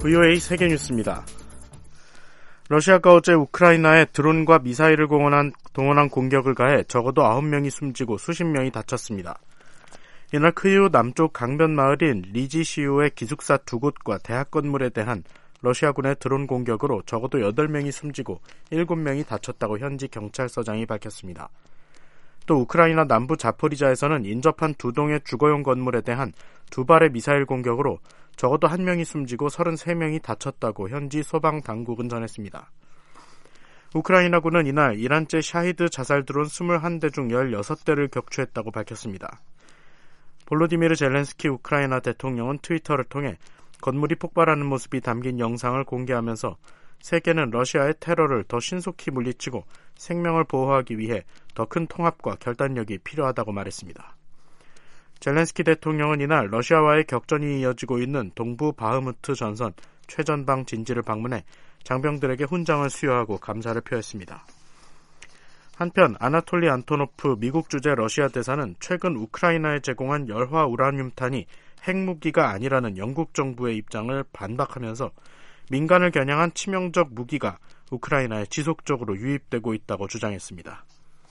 VOA 세계뉴스입니다. 러시아가 어제 우크라이나에 드론과 미사일을 동원한 공격을 가해 적어도 9명이 숨지고 수십 명이 다쳤습니다. 이날 크이우 남쪽 강변 마을인 리지시우의 기숙사 2곳과 대학 건물에 대한 러시아군의 드론 공격으로 적어도 8명이 숨지고 7명이 다쳤다고 현지 경찰서장이 밝혔습니다. 또 우크라이나 남부 자포리자에서는 인접한 2동의 주거용 건물에 대한 2발의 미사일 공격으로 적어도 1명이 숨지고 33명이 다쳤다고 현지 소방당국은 전했습니다. 우크라이나군은 이날 이란제 샤히드 자살 드론 21대 중 16대를 격추했다고 밝혔습니다. 볼로디미르 젤렌스키 우크라이나 대통령은 트위터를 통해 건물이 폭발하는 모습이 담긴 영상을 공개하면서 세계는 러시아의 테러를 더 신속히 물리치고 생명을 보호하기 위해 더 큰 통합과 결단력이 필요하다고 말했습니다. 젤렌스키 대통령은 이날 러시아와의 격전이 이어지고 있는 동부 바흐무트 전선 최전방 진지를 방문해 장병들에게 훈장을 수여하고 감사를 표했습니다. 한편 아나톨리 안토노프 미국 주재 러시아 대사는 최근 우크라이나에 제공한 열화 우라늄탄이 핵무기가 아니라는 영국 정부의 입장을 반박하면서 민간을 겨냥한 치명적 무기가 우크라이나에 지속적으로 유입되고 있다고 주장했습니다.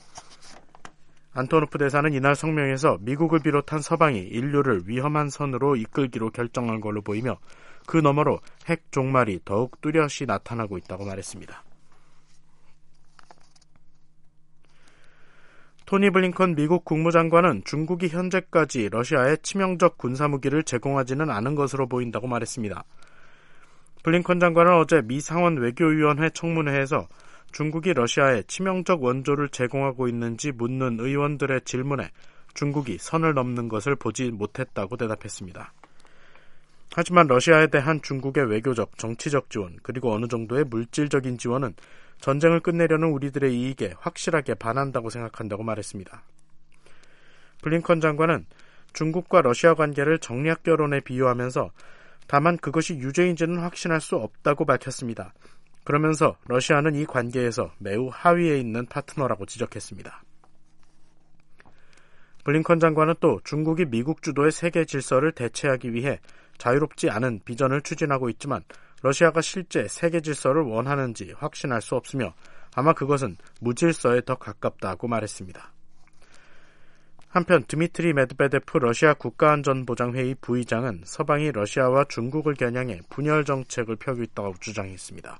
안토노프 대사는 이날 성명에서 미국을 비롯한 서방이 인류를 위험한 선으로 이끌기로 결정한 걸로 보이며 그 너머로 핵 종말이 더욱 뚜렷이 나타나고 있다고 말했습니다. 토니 블링컨 미국 국무장관은 중국이 현재까지 러시아에 치명적 군사무기를 제공하지는 않은 것으로 보인다고 말했습니다. 블링컨 장관은 어제 미 상원 외교위원회 청문회에서 중국이 러시아에 치명적 원조를 제공하고 있는지 묻는 의원들의 질문에 중국이 선을 넘는 것을 보지 못했다고 대답했습니다. 하지만 러시아에 대한 중국의 외교적, 정치적 지원, 그리고 어느 정도의 물질적인 지원은 전쟁을 끝내려는 우리들의 이익에 확실하게 반한다고 생각한다고 말했습니다. 블링컨 장관은 중국과 러시아 관계를 정략 결혼에 비유하면서 다만 그것이 유죄인지는 확신할 수 없다고 밝혔습니다. 그러면서 러시아는 이 관계에서 매우 하위에 있는 파트너라고 지적했습니다. 블링컨 장관은 또 중국이 미국 주도의 세계 질서를 대체하기 위해 자유롭지 않은 비전을 추진하고 있지만 러시아가 실제 세계 질서를 원하는지 확신할 수 없으며 아마 그것은 무질서에 더 가깝다고 말했습니다. 한편 드미트리 메드베데프 러시아 국가안전보장회의 부의장은 서방이 러시아와 중국을 겨냥해 분열 정책을 펴고 있다고 주장했습니다.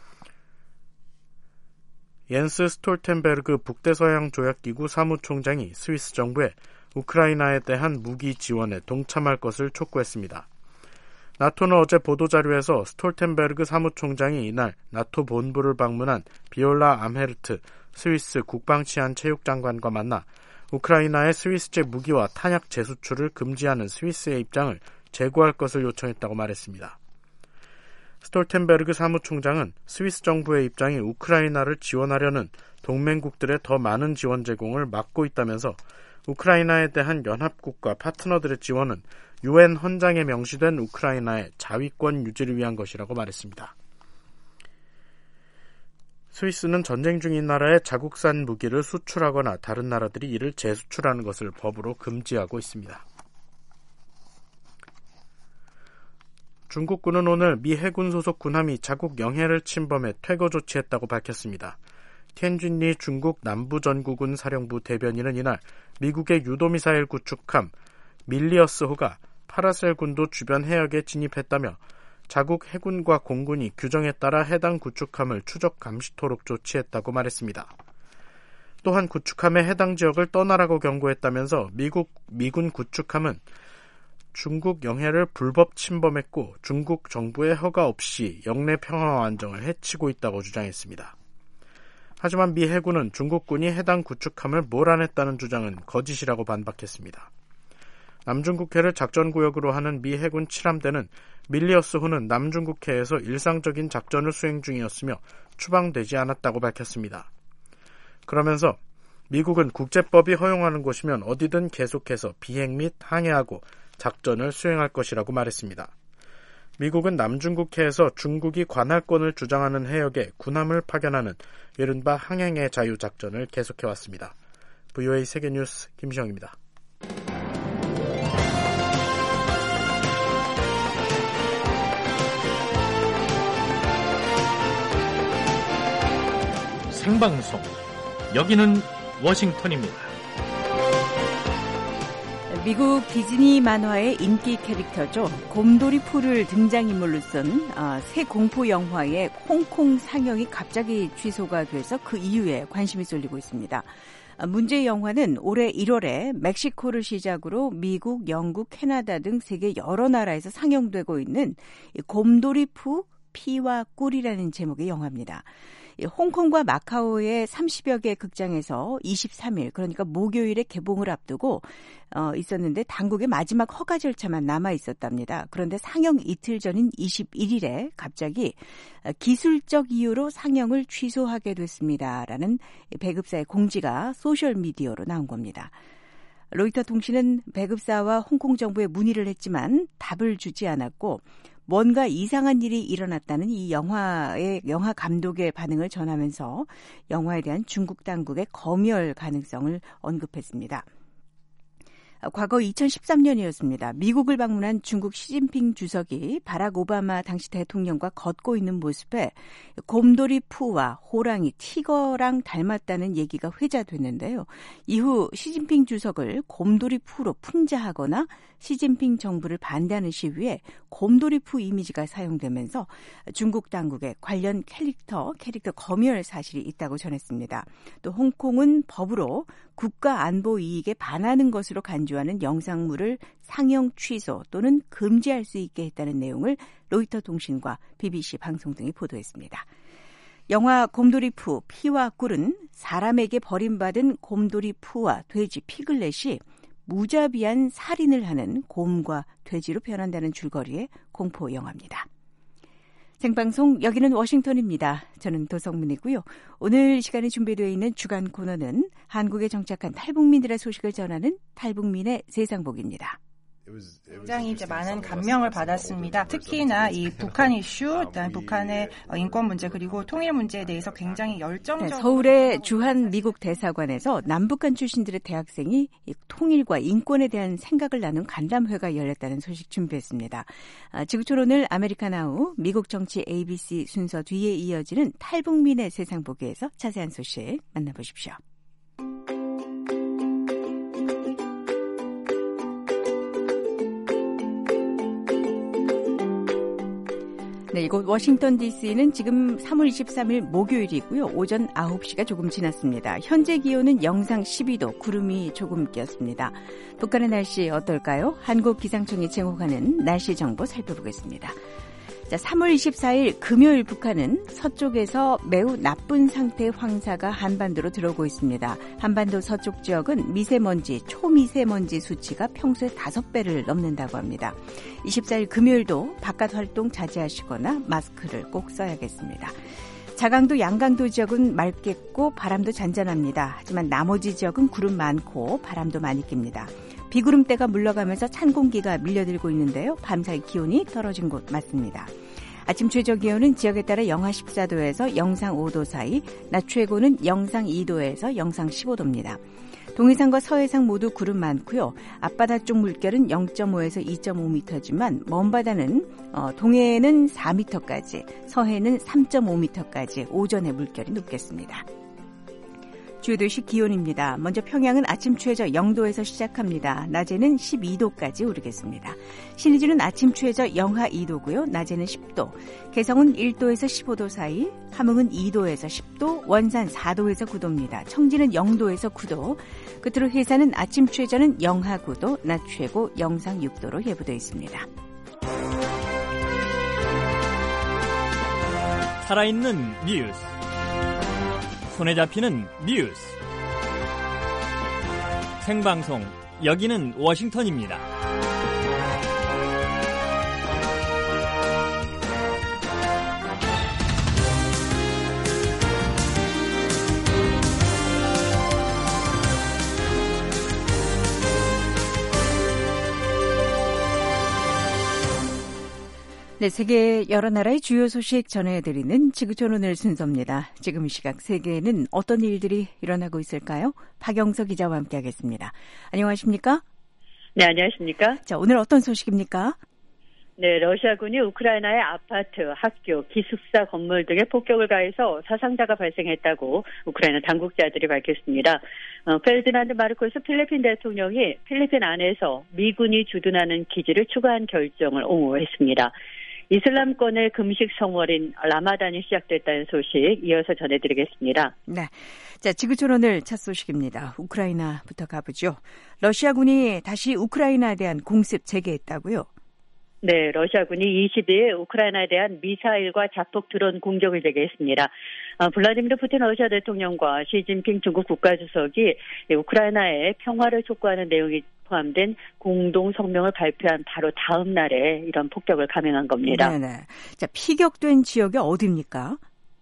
옌스 스톨텐베르그 북대서양조약기구 사무총장이 스위스 정부에 우크라이나에 대한 무기 지원에 동참할 것을 촉구했습니다. 나토는 어제 보도자료에서 스톨텐베르그 사무총장이 이날 나토 본부를 방문한 비올라 암헤르트 스위스 국방치안체육장관과 만나 우크라이나의 스위스제 무기와 탄약 재수출을 금지하는 스위스의 입장을 재고할 것을 요청했다고 말했습니다. 스톨텐베르그 사무총장은 스위스 정부의 입장이 우크라이나를 지원하려는 동맹국들의 더 많은 지원 제공을 막고 있다면서 우크라이나에 대한 연합국과 파트너들의 지원은 UN 헌장에 명시된 우크라이나의 자위권 유지를 위한 것이라고 말했습니다. 스위스는 전쟁 중인 나라에 자국산 무기를 수출하거나 다른 나라들이 이를 재수출하는 것을 법으로 금지하고 있습니다. 중국군은 오늘 미 해군 소속 군함이 자국 영해를 침범해 퇴거 조치했다고 밝혔습니다. 텐쥔리 중국 남부전구군 사령부 대변인은 이날 미국의 유도미사일 구축함 밀리어스호가 파라셀 군도 주변 해역에 진입했다며 자국 해군과 공군이 규정에 따라 해당 구축함을 추적 감시토록 조치했다고 말했습니다. 또한 구축함의 해당 지역을 떠나라고 경고했다면서 미군 구축함은 중국 영해를 불법 침범했고 중국 정부의 허가 없이 영내 평화와 안정을 해치고 있다고 주장했습니다. 하지만 미 해군은 중국군이 해당 구축함을 몰아냈다는 주장은 거짓이라고 반박했습니다. 남중국해를 작전구역으로 하는 미 해군 7함대는 밀리어스호는 남중국해에서 일상적인 작전을 수행 중이었으며 추방되지 않았다고 밝혔습니다. 그러면서 미국은 국제법이 허용하는 곳이면 어디든 계속해서 비행 및 항해하고 작전을 수행할 것이라고 말했습니다. 미국은 남중국해에서 중국이 관할권을 주장하는 해역에 군함을 파견하는 이른바 항행의 자유 작전을 계속해왔습니다. VOA 세계뉴스 김시영입니다. 생방송. 여기는 워싱턴입니다. 미국 디즈니 만화의 인기 캐릭터죠. 곰돌이 푸를 등장인물로 쓴 새 공포 영화의 홍콩 상영이 갑자기 취소가 돼서 그 이유에 관심이 쏠리고 있습니다. 문제의 영화는 올해 1월에 멕시코를 시작으로 미국, 영국, 캐나다 등 세계 여러 나라에서 상영되고 있는 곰돌이 푸 피와 꿀이라는 제목의 영화입니다. 홍콩과 마카오의 30여 개 극장에서 23일, 그러니까 목요일에 개봉을 앞두고 있었는데 당국의 마지막 허가 절차만 남아 있었답니다. 그런데 상영 이틀 전인 21일에 갑자기 기술적 이유로 상영을 취소하게 됐습니다라는 배급사의 공지가 소셜미디어로 나온 겁니다. 로이터 통신은 배급사와 홍콩 정부에 문의를 했지만 답을 주지 않았고 뭔가 이상한 일이 일어났다는 이 영화 감독의 반응을 전하면서 영화에 대한 중국 당국의 검열 가능성을 언급했습니다. 과거 2013년이었습니다. 미국을 방문한 중국 시진핑 주석이 바락 오바마 당시 대통령과 걷고 있는 모습에 곰돌이 푸와 호랑이 티거랑 닮았다는 얘기가 회자됐는데요. 이후 시진핑 주석을 곰돌이 푸로 풍자하거나 시진핑 정부를 반대하는 시위에 곰돌이 푸 이미지가 사용되면서 중국 당국의 관련 캐릭터 검열 사실이 있다고 전했습니다. 또 홍콩은 법으로 국가 안보 이익에 반하는 것으로 간주하는 영상물을 상영 취소 또는 금지할 수 있게 했다는 내용을 로이터 통신과 BBC 방송 등이 보도했습니다. 영화 곰돌이 푸 피와 꿀은 사람에게 버림받은 곰돌이 푸와 돼지 피글렛이 무자비한 살인을 하는 곰과 돼지로 변한다는 줄거리의 공포 영화입니다. 생방송 여기는 워싱턴입니다. 저는 도성문이고요. 오늘 시간에 준비되어 있는 주간 코너는 한국에 정착한 탈북민들의 소식을 전하는 탈북민의 세상복입니다. 굉장히 이제 많은 감명을 받았습니다. 특히나 이 북한 이슈, 북한의 인권 문제 그리고 통일 문제에 대해서 굉장히 열정적으로. 서울의 주한 미국 대사관에서 남북한 출신들의 대학생이 통일과 인권에 대한 생각을 나눈 간담회가 열렸다는 소식 준비했습니다. 지구촌 아메리카나우 미국 정치 ABC 순서 뒤에 이어지는 탈북민의 세상 보기에서 자세한 소식 만나보십시오. 네, 이곳 워싱턴 DC는 지금 3월 23일 목요일이고요. 오전 9시가 조금 지났습니다. 현재 기온은 영상 12도, 구름이 조금 꼈습니다. 북한의 날씨 어떨까요? 한국기상청이 제공하는 날씨 정보 살펴보겠습니다. 자, 3월 24일 금요일 북한은 서쪽에서 매우 나쁜 상태의 황사가 한반도로 들어오고 있습니다. 한반도 서쪽 지역은 미세먼지, 초미세먼지 수치가 평소의 5배를 넘는다고 합니다. 24일 금요일도 바깥 활동 자제하시거나 마스크를 꼭 써야겠습니다. 자강도, 양강도 지역은 맑겠고 바람도 잔잔합니다. 하지만 나머지 지역은 구름 많고 바람도 많이 낍니다. 비구름대가 물러가면서 찬 공기가 밀려들고 있는데요. 밤사이 기온이 떨어진 곳 맞습니다. 아침 최저 기온은 지역에 따라 영하 14도에서 영상 5도 사이, 낮 최고는 영상 2도에서 영상 15도입니다. 동해상과 서해상 모두 구름 많고요. 앞바다 쪽 물결은 0.5에서 2.5m지만 먼 바다는 동해에는 4m까지, 서해는 3.5m까지 오전에 물결이 높겠습니다. 주요 도시 기온입니다. 먼저 평양은 아침 최저 0도에서 시작합니다. 낮에는 12도까지 오르겠습니다. 신의주는 아침 최저 영하 2도고요. 낮에는 10도. 개성은 1도에서 15도 사이, 함흥은 2도에서 10도, 원산 4도에서 9도입니다. 청진은 0도에서 9도. 끝으로 해산은 아침 최저는 영하 9도, 낮 최고 영상 6도로 예보되어 있습니다. 살아있는 뉴스. 손에 잡히는 뉴스. 생방송 여기는 워싱턴입니다. 네, 세계 여러 나라의 주요 소식 전해드리는 지구촌 오늘 순서입니다. 지금 이 시각 세계에는 어떤 일들이 일어나고 있을까요? 박영서 기자와 함께하겠습니다. 안녕하십니까? 네, 안녕하십니까? 자, 오늘 어떤 소식입니까? 네, 러시아군이 우크라이나의 아파트, 학교, 기숙사 건물 등에 폭격을 가해서 사상자가 발생했다고 우크라이나 당국자들이 밝혔습니다. 페르디난드 마르코스 필리핀 대통령이 필리핀 안에서 미군이 주둔하는 기지를 추가한 결정을 옹호했습니다. 이슬람권의 금식 성월인 라마단이 시작됐다는 소식 이어서 전해드리겠습니다. 네, 자 지구촌 오늘 첫 소식입니다. 우크라이나부터 가보죠. 러시아군이 다시 우크라이나에 대한 공습 재개했다고요? 네, 러시아군이 22일 우크라이나에 대한 미사일과 자폭 드론 공격을 재개했습니다. 블라디미르 푸틴 러시아 대통령과 시진핑 중국 국가주석이 우크라이나의 평화를 촉구하는 내용이 포함된 공동 성명을 발표한 바로 다음 날에 이런 폭격을 감행한 겁니다. 네네. 자, 피격된 지역이 어디입니까?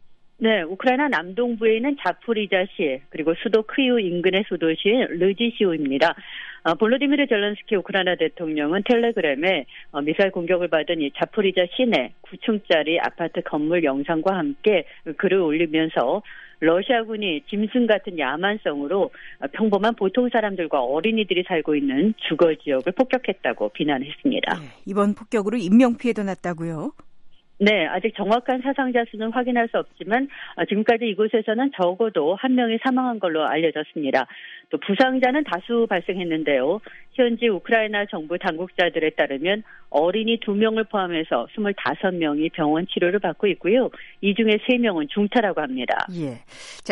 네, 우크라이나 남동부에 있는 자포리자시 그리고 수도 크이우 인근의 소도시인 르지시오입니다. 볼로디미르 젤렌스키 우크라이나 대통령은 텔레그램에 미사일 공격을 받은 이 자포리자 시내 9층짜리 아파트 건물 영상과 함께 글을 올리면서 러시아군이 짐승 같은 야만성으로 평범한 보통 사람들과 어린이들이 살고 있는 주거 지역을 폭격했다고 비난했습니다. 네, 이번 폭격으로 인명피해도 났다고요? 네, 아직 정확한 사상자 수는 확인할 수 없지만 지금까지 이곳에서는 적어도 한 명이 사망한 걸로 알려졌습니다. 또 부상자는 다수 발생했는데요. 현지 우크라이나 정부 당국자들에 따르면 어린이 2명을 포함해서 25명이 병원 치료를 받고 있고요. 이 중에 3명은 중타라고 합니다. 예. 자,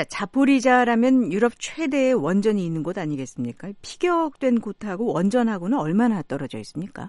자포리자라면 유럽 최대의 원전이 있는 곳 아니겠습니까? 피격된 곳하고 원전하고는 얼마나 떨어져 있습니까?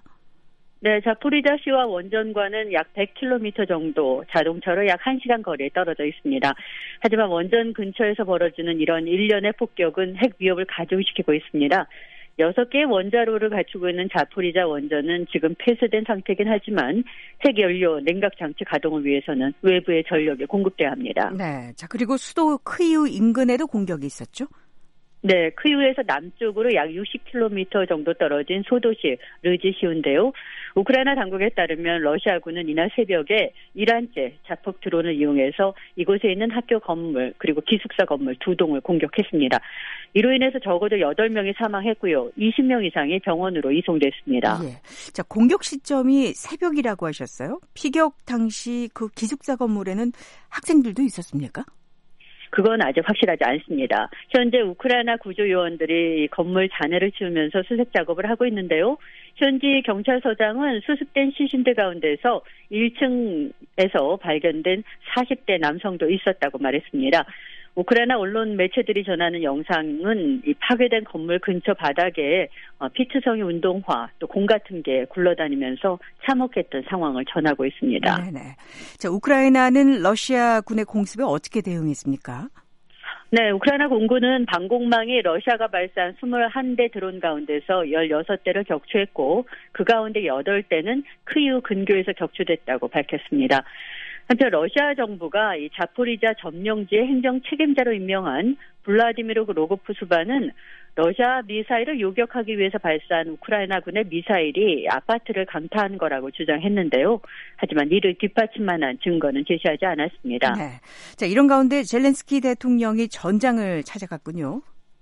네, 자포리자시와 원전과는 약 100km 정도 자동차로 약 1시간 거리에 떨어져 있습니다. 하지만 원전 근처에서 벌어지는 이런 일련의 폭격은 핵 위협을 가중시키고 있습니다. 6개의 원자로를 갖추고 있는 자포리자 원전은 지금 폐쇄된 상태이긴 하지만 핵연료 냉각 장치 가동을 위해서는 외부의 전력이 공급돼야 합니다. 네, 자 그리고 수도 크이우 인근에도 공격이 있었죠? 네, 크이우에서 남쪽으로 약 60km 정도 떨어진 소도시 르지시오인데요. 우크라이나 당국에 따르면 러시아군은 이날 새벽에 이란제 자폭 드론을 이용해서 이곳에 있는 학교 건물 그리고 기숙사 건물 2동을 공격했습니다. 이로 인해서 적어도 8명이 사망했고요. 20명 이상이 병원으로 이송됐습니다. 예. 자, 공격 시점이 새벽이라고 하셨어요? 피격 당시 그 기숙사 건물에는 학생들도 있었습니까? 그건 아직 확실하지 않습니다. 현재 우크라이나 구조요원들이 건물 잔해를 치우면서 수색 작업을 하고 있는데요. 현지 경찰서장은 수습된 시신들 가운데서 1층에서 발견된 40대 남성도 있었다고 말했습니다. 우크라이나 언론 매체들이 전하는 영상은 이 파괴된 건물 근처 바닥에 피트성이 운동화 또 공 같은 게 굴러다니면서 참혹했던 상황을 전하고 있습니다. 네네. 자, 우크라이나는 러시아군의 공습에 어떻게 대응했습니까? 네, 우크라이나 공군은 방공망이 러시아가 발사한 21대 드론 가운데서 16대를 격추했고 그 가운데 8대는 크이우 근교에서 격추됐다고 밝혔습니다. 한편 러시아 정부가 이 자포리자 점령지의 행정 책임자로 임명한 블라디미르 로고프 수반은 러시아 미사일을 요격하기 위해서 발사한 우크라이나군의 미사일이 아파트를 강타한 거라고 주장했는데요. 하지만 이를 뒷받침만한 증거는 제시하지 않았습니다. 네. 자, 이런 가운데 젤렌스키 대통령이 전장을 찾아갔군요.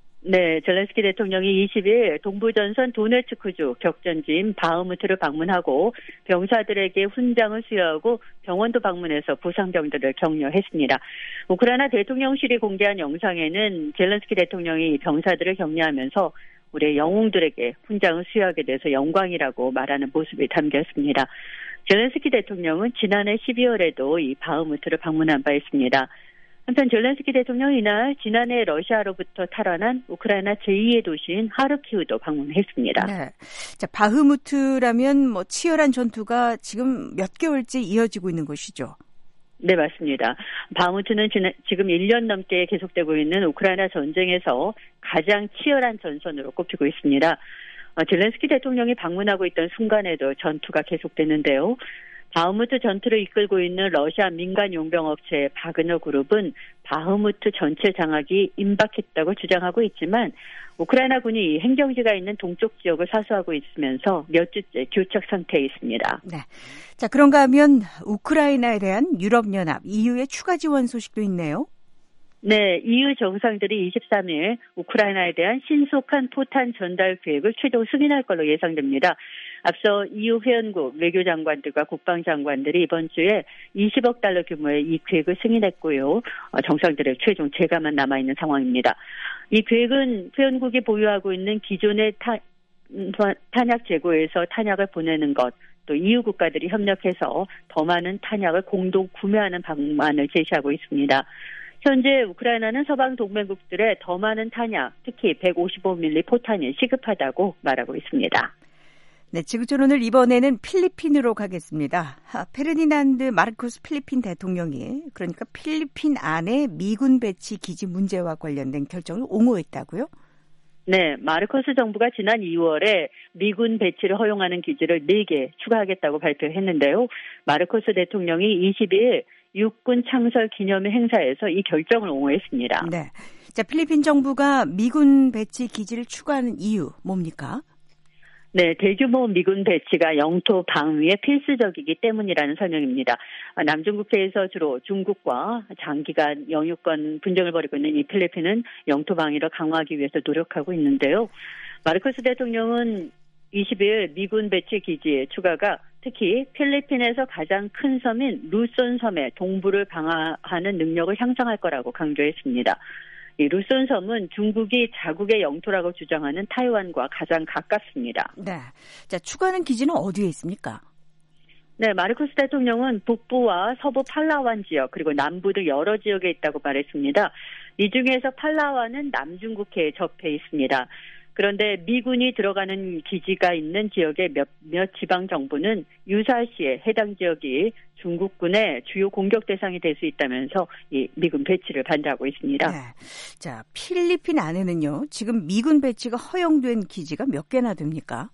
네, 젤렌스키 대통령이 20일 동부전선 도네츠크주 격전지인 바흐무트를 방문하고 병사들에게 훈장을 수여하고 병원도 방문해서 부상병들을 격려했습니다. 우크라이나 대통령실이 공개한 영상에는 젤렌스키 대통령이 병사들을 격려하면서 우리의 영웅들에게 훈장을 수여하게 돼서 영광이라고 말하는 모습이 담겨 있습니다. 젤렌스키 대통령은 지난해 12월에도 이 바흐무트를 방문한 바 있습니다. 한편 젤렌스키 대통령은 이날 지난해 러시아로부터 탈환한 우크라이나 제2의 도시인 하르키우도 방문했습니다. 네. 자, 바흐무트라면 치열한 전투가 지금 몇 개월째 이어지고 있는 곳이죠. 네, 맞습니다. 바흐무트는 지금 1년 넘게 계속되고 있는 우크라이나 전쟁에서 가장 치열한 전선으로 꼽히고 있습니다. 젤렌스키 대통령이 방문하고 있던 순간에도 전투가 계속되는데요. 바흐무트 전투를 이끌고 있는 러시아 민간 용병업체 바그너 그룹은 바흐무트 전체 장악이 임박했다고 주장하고 있지만 우크라이나군이 행정지가 있는 동쪽 지역을 사수하고 있으면서 몇 주째 교착 상태에 있습니다. 네. 자, 그런가 하면 우크라이나에 대한 유럽연합, EU의 추가 지원 소식도 있네요. 네, EU 정상들이 23일 우크라이나에 대한 신속한 포탄 전달 계획을 최종 승인할 걸로 예상됩니다. 앞서 EU 회원국 외교장관들과 국방장관들이 이번 주에 20억 달러 규모의 이 계획을 승인했고요. 정상들의 최종 재가만 남아있는 상황입니다. 이 계획은 회원국이 보유하고 있는 기존의 탄약 재고에서 탄약을 보내는 것, 또 EU 국가들이 협력해서 더 많은 탄약을 공동 구매하는 방안을 제시하고 있습니다. 현재 우크라이나는 서방 동맹국들의 더 많은 탄약, 특히 155mm 포탄이 시급하다고 말하고 있습니다. 네, 지구촌 오늘 이번에는 필리핀으로 가겠습니다. 페르디난드 마르코스 필리핀 대통령이 그러니까 필리핀 안에 미군 배치 기지 문제와 관련된 결정을 옹호했다고요? 네, 마르코스 정부가 지난 2월에 미군 배치를 허용하는 기지를 4개 추가하겠다고 발표했는데요. 마르코스 대통령이 22일 육군 창설 기념회 행사에서 이 결정을 옹호했습니다. 네, 자, 필리핀 정부가 미군 배치 기지를 추가하는 이유 뭡니까? 네, 대규모 미군 배치가 영토 방위에 필수적이기 때문이라는 설명입니다. 남중국해에서 주로 중국과 장기간 영유권 분쟁을 벌이고 있는 이 필리핀은 영토 방위를 강화하기 위해서 노력하고 있는데요. 마르코스 대통령은 20일 미군 배치 기지의 추가가 특히 필리핀에서 가장 큰 섬인 루손 섬의 동부를 방어하는 능력을 향상할 거라고 강조했습니다. 이 루손 섬은 중국이 자국의 영토라고 주장하는 타이완과 가장 가깝습니다. 네, 자, 추가하는 기지는 어디에 있습니까? 네, 마르코스 대통령은 북부와 서부 팔라완 지역 그리고 남부 등 여러 지역에 있다고 말했습니다. 이 중에서 팔라완은 남중국해에 접해 있습니다. 그런데 미군이 들어가는 기지가 있는 지역의 몇몇 지방 정부는 유사시에 해당 지역이 중국군의 주요 공격 대상이 될 수 있다면서 이 미군 배치를 반대하고 있습니다. 네. 자, 필리핀 안에는요, 지금 미군 배치가 허용된 기지가 몇 개나 됩니까?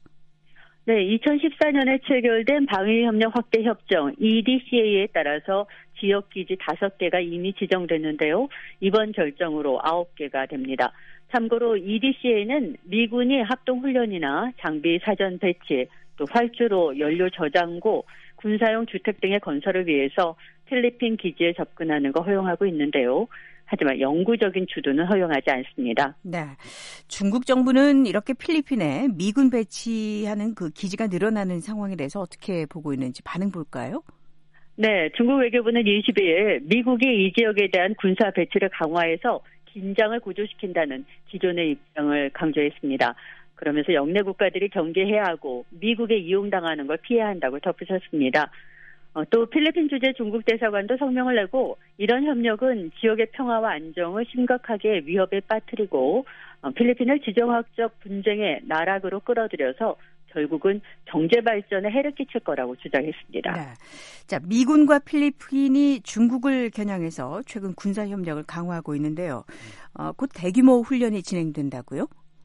네, 2014년에 체결된 방위협력 확대 협정 EDCA에 따라서 지역 기지 5개가 이미 지정됐는데요. 이번 결정으로 9개가 됩니다. 참고로 EDCA는 미군이 합동훈련이나 장비 사전 배치, 또 활주로, 연료 저장고, 군사용 주택 등의 건설을 위해서 필리핀 기지에 접근하는 거 허용하고 있는데요. 하지만 영구적인 주도는 허용하지 않습니다. 네, 중국 정부는 이렇게 필리핀에 미군 배치하는 그 기지가 늘어나는 상황에 대해서 어떻게 보고 있는지 반응 볼까요? 네, 중국 외교부는 22일 미국이 이 지역에 대한 군사 배치를 강화해서 긴장을 고조시킨다는 기존의 입장을 강조했습니다. 그러면서 영내 국가들이 경계해야 하고 미국에 이용당하는 걸 피해야 한다고 덧붙였습니다. 또 필리핀 주재 중국 대사관도 성명을 내고 이런 협력은 지역의 평화와 안정을 심각하게 위협에 빠뜨리고 필리핀을 지정학적 분쟁의 나락으로 끌어들여서 결국은 경제 발전에 해를 끼칠 거라고 주장했습니다. 네. 자, 미군과 필리핀이 중국을 겨냥해서 최근 군사 협력을 강화하고 있는데요. 곧 대규모 훈련이 진행된다고요?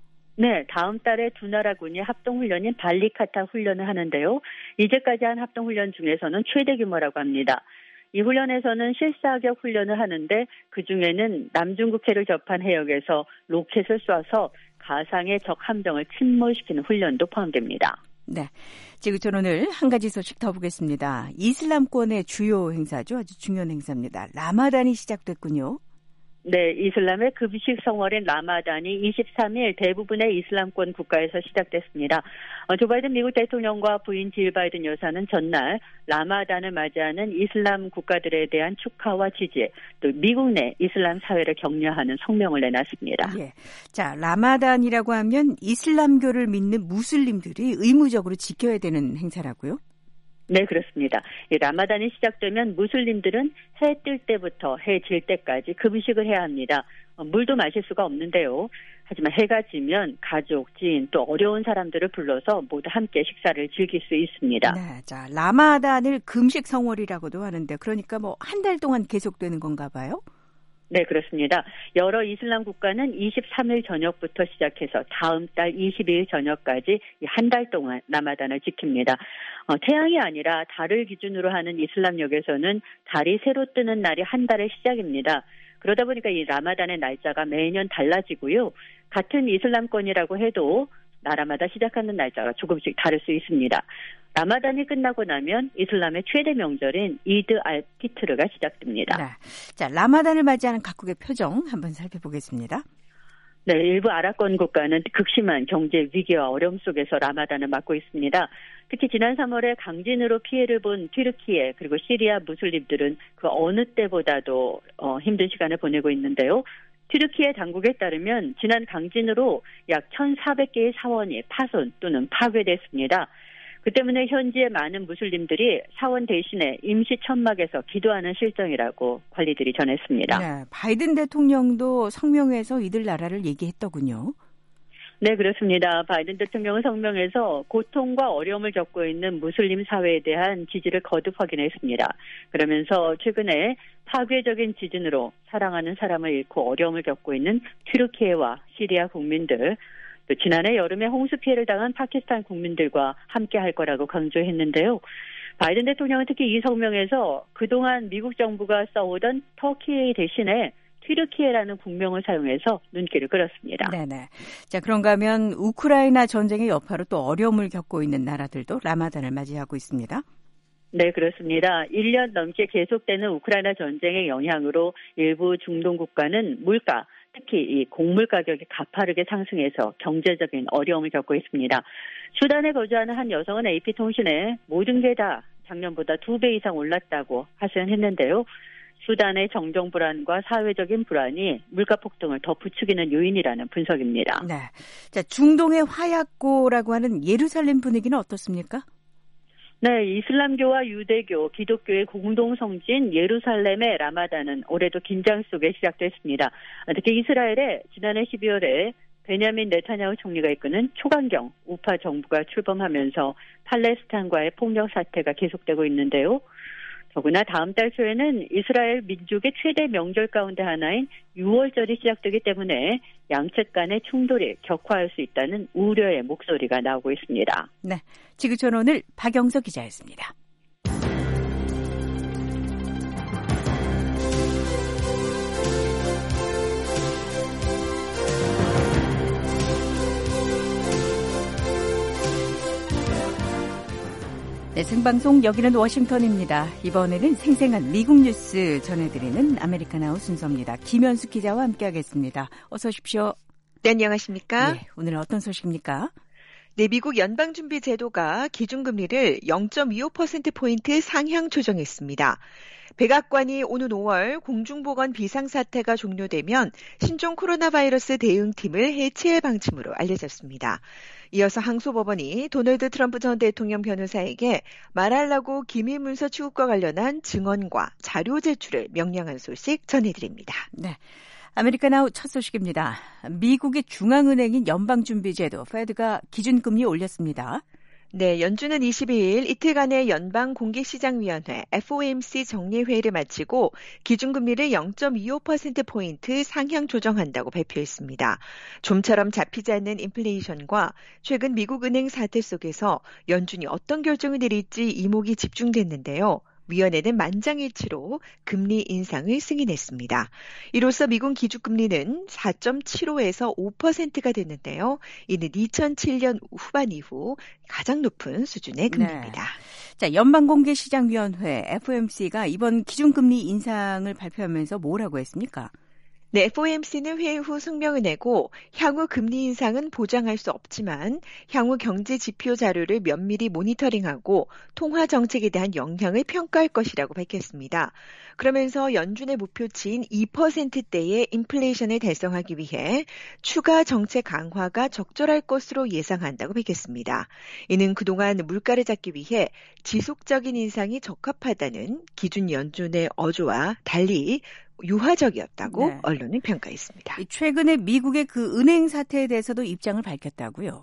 네, 다음 달에 두 나라군이 합동훈련인 발리카타 훈련을 하는데요. 이제까지 한 합동훈련 중에서는 최대 규모라고 합니다. 이 훈련에서는 실사격 훈련을 하는데 그중에는 남중국해를 접한 해역에서 로켓을 쏴서 가상의 적 함정을 침몰시키는 훈련도 포함됩니다. 네, 지구촌 오늘 한 가지 소식 더 보겠습니다. 이슬람권의 주요 행사죠. 아주 중요한 행사입니다. 라마단이 시작됐군요. 네, 이슬람의 금식 성월인 라마단이 23일 대부분의 이슬람권 국가에서 시작됐습니다. 조 바이든 미국 대통령과 부인 질 바이든 여사는 전날 라마단을 맞이하는 이슬람 국가들에 대한 축하와 지지, 또 미국 내 이슬람 사회를 격려하는 성명을 내놨습니다. 예. 자, 라마단이라고 하면 이슬람교를 믿는 무슬림들이 의무적으로 지켜야 되는 행사라고요? 네, 그렇습니다. 이 라마단이 시작되면 무슬림들은 해 뜰 때부터 해 질 때까지 금식을 해야 합니다. 물도 마실 수가 없는데요. 하지만 해가 지면 가족, 지인, 또 어려운 사람들을 불러서 모두 함께 식사를 즐길 수 있습니다. 네, 자, 라마단을 금식 성월이라고도 하는데 그러니까 뭐 한 달 동안 계속되는 건가 봐요? 네, 그렇습니다. 여러 이슬람 국가는 23일 저녁부터 시작해서 다음 달 22일 저녁까지 한 달 동안 라마단을 지킵니다. 태양이 아니라 달을 기준으로 하는 이슬람력에서는 달이 새로 뜨는 날이 한 달의 시작입니다. 그러다 보니까 이 라마단의 날짜가 매년 달라지고요. 같은 이슬람권이라고 해도 나라마다 시작하는 날짜가 조금씩 다를 수 있습니다. 라마단이 끝나고 나면 이슬람의 최대 명절인 이드 알피트르가 시작됩니다. 네. 자, 라마단을 맞이하는 각국의 표정 한번 살펴보겠습니다. 네, 일부 아랍권 국가는 극심한 경제 위기와 어려움 속에서 라마단을 맞고 있습니다. 특히 지난 3월에 강진으로 피해를 본 튀르키예 그리고 시리아 무슬림들은 그 어느 때보다도 힘든 시간을 보내고 있는데요. 튀르키예 당국에 따르면 지난 강진으로 약 1,400개의 사원이 파손 또는 파괴됐습니다. 그 때문에 현지의 많은 무슬림들이 사원 대신에 임시 천막에서 기도하는 실정이라고 관리들이 전했습니다. 네, 바이든 대통령도 성명에서 이들 나라를 얘기했더군요. 네, 그렇습니다. 바이든 대통령은 성명에서 고통과 어려움을 겪고 있는 무슬림 사회에 대한 지지를 거듭 확인했습니다. 그러면서 최근에 파괴적인 지진으로 사랑하는 사람을 잃고 어려움을 겪고 있는 튀르키예와 시리아 국민들, 또 지난해 여름에 홍수 피해를 당한 파키스탄 국민들과 함께 할 거라고 강조했는데요. 바이든 대통령은 특히 이 성명에서 그동안 미국 정부가 써오던 터키 대신에 튀르키예라는 국명을 사용해서 눈길을 끌었습니다. 네네. 자, 그런가 하면 우크라이나 전쟁의 여파로 또 어려움을 겪고 있는 나라들도 라마단을 맞이하고 있습니다. 네, 그렇습니다. 1년 넘게 계속되는 우크라이나 전쟁의 영향으로 일부 중동 국가는 물가, 특히 이 곡물 가격이 가파르게 상승해서 경제적인 어려움을 겪고 있습니다. 수단에 거주하는 한 여성은 AP통신에 모든 게 다 작년보다 2배 이상 올랐다고 하소연했는데요. 수단의 정정 불안과 사회적인 불안이 물가 폭등을 더 부추기는 요인이라는 분석입니다. 네. 자, 중동의 화약고라고 하는 예루살렘 분위기는 어떻습니까? 네, 이슬람교와 유대교, 기독교의 공동 성지인 예루살렘의 라마단은 올해도 긴장 속에 시작됐습니다. 특히 이스라엘에 지난해 12월에 베냐민 네타냐후 총리가 이끄는 초강경 우파 정부가 출범하면서 팔레스타인과의 폭력 사태가 계속되고 있는데요. 더구나 다음 달 초에는 이스라엘 민족의 최대 명절 가운데 하나인 6월절이 시작되기 때문에 양측 간의 충돌이 격화할 수 있다는 우려의 목소리가 나오고 있습니다. 네, 지구촌 오늘 박영석 기자였습니다. 네, 생방송 여기는 워싱턴입니다. 이번에는 생생한 미국 뉴스 전해드리는 아메리카나우 순서입니다. 김현숙 기자와 함께하겠습니다. 어서 오십시오. 네, 안녕하십니까? 네, 오늘은 어떤 소식입니까? 네, 미국 연방준비제도가 기준금리를 0.25%포인트 상향 조정했습니다. 백악관이 오는 5월 공중보건 비상사태가 종료되면 신종 코로나 바이러스 대응팀을 해체할 방침으로 알려졌습니다. 이어서 항소법원이 도널드 트럼프 전 대통령 변호사에게 말하려고 기밀문서 취급과 관련한 증언과 자료 제출을 명령한 소식 전해드립니다. 네, 아메리카나우 첫 소식입니다. 미국의 중앙은행인 연방준비제도 페드가 기준금리 올렸습니다. 네, 연준은 22일 이틀간의 연방공개시장위원회 FOMC 정례회의를 마치고 기준금리를 0.25%포인트 상향 조정한다고 발표했습니다. 좀처럼 잡히지 않는 인플레이션과 최근 미국 은행 사태 속에서 연준이 어떤 결정을 내릴지 이목이 집중됐는데요. 위원회는 만장일치로 금리 인상을 승인했습니다. 이로써 미국 기준금리는 4.75에서 5%가 됐는데요. 이는 2007년 후반 이후 가장 높은 수준의 금리입니다. 네. 자, 연방공개시장위원회 FOMC가 이번 기준금리 인상을 발표하면서 뭐라고 했습니까? 네, FOMC는 회의 후 성명을 내고 향후 금리 인상은 보장할 수 없지만 향후 경제 지표 자료를 면밀히 모니터링하고 통화 정책에 대한 영향을 평가할 것이라고 밝혔습니다. 그러면서 연준의 목표치인 2%대의 인플레이션을 달성하기 위해 추가 정책 강화가 적절할 것으로 예상한다고 밝혔습니다. 이는 그동안 물가를 잡기 위해 지속적인 인상이 적합하다는 기준 연준의 어조와 달리 유화적이었다고 네. 언론은 평가했습니다. 최근에 미국의 그 은행 사태에 대해서도 입장을 밝혔다고요?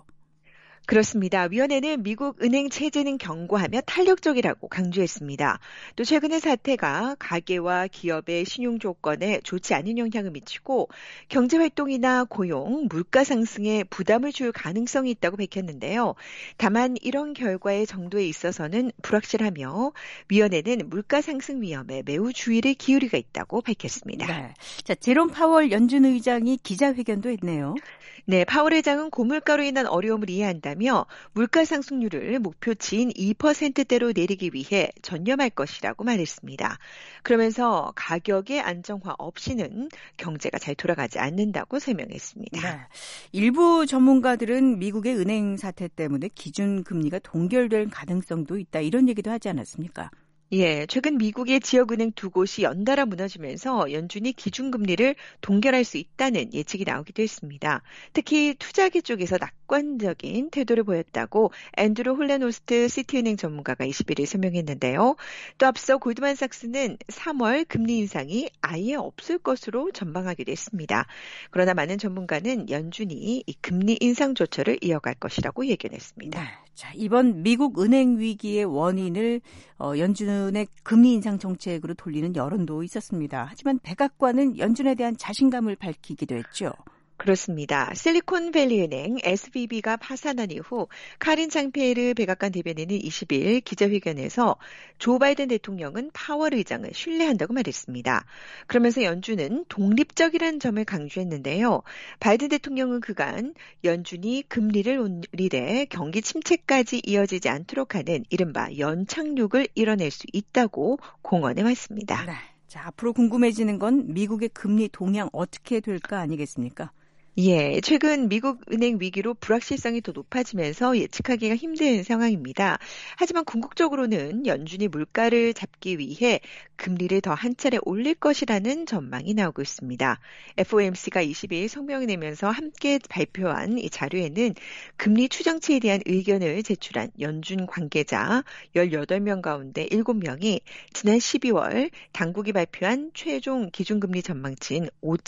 그렇습니다. 위원회는 미국 은행 체제는 견고하며 탄력적이라고 강조했습니다. 또 최근의 사태가 가계와 기업의 신용 조건에 좋지 않은 영향을 미치고 경제활동이나 고용, 물가 상승에 부담을 줄 가능성이 있다고 밝혔는데요. 다만 이런 결과의 정도에 있어서는 불확실하며 위원회는 물가 상승 위험에 매우 주의를 기울이고 있다고 밝혔습니다. 네. 자, 제롬 파월 연준 의장이 기자회견도 했네요. 네, 파월 의장은 고물가로 인한 어려움을 이해한다. 유지하며 물가 상승률을 목표치인 2%대로 내리기 위해 전념할 것이라고 말했습니다. 그러면서 가격의 안정화 없이는 경제가 잘 돌아가지 않는다고 설명했습니다. 네. 일부 전문가들은 미국의 은행 사태 때문에 기준금리가 동결될 가능성도 있다. 이런 얘기도 하지 않았습니까? 예, 최근 미국의 지역은행 두 곳이 연달아 무너지면서 연준이 기준금리를 동결할 수 있다는 예측이 나오기도 했습니다. 특히 투자기 쪽에서 낙관적인 태도를 보였다고 앤드루 홀렌호스트 시티은행 전문가가 21일 설명했는데요. 또 앞서 골드만삭스는 3월 금리 인상이 아예 없을 것으로 전망하기도 했습니다. 그러나 많은 전문가는 연준이 이 금리 인상 조처를 이어갈 것이라고 예견했습니다. 네. 자, 이번 미국 은행 위기의 원인을 연준의 금리 인상 정책으로 돌리는 여론도 있었습니다. 하지만 백악관은 연준에 대한 자신감을 밝히기도 했죠. 그렇습니다. 실리콘밸리은행 SVB가 파산한 이후 카린 장페이르 백악관 대변인은 20일 기자회견에서 조 바이든 대통령은 파월 의장을 신뢰한다고 말했습니다. 그러면서 연준은 독립적이라는 점을 강조했는데요. 바이든 대통령은 그간 연준이 금리를 올리되 경기 침체까지 이어지지 않도록 하는 이른바 연착륙을 이뤄낼 수 있다고 공언해왔습니다. 네. 자, 앞으로 궁금해지는 건 미국의 금리 동향 어떻게 될까 아니겠습니까? 예, 최근 미국 은행 위기로 불확실성이 더 높아지면서 예측하기가 힘든 상황입니다. 하지만 궁극적으로는 연준이 물가를 잡기 위해 금리를 더 한 차례 올릴 것이라는 전망이 나오고 있습니다. FOMC가 22일 성명을 내면서 함께 발표한 이 자료에는 금리 추정치에 대한 의견을 제출한 연준 관계자 18명 가운데 7명이 지난 12월 당국이 발표한 최종 기준금리 전망치인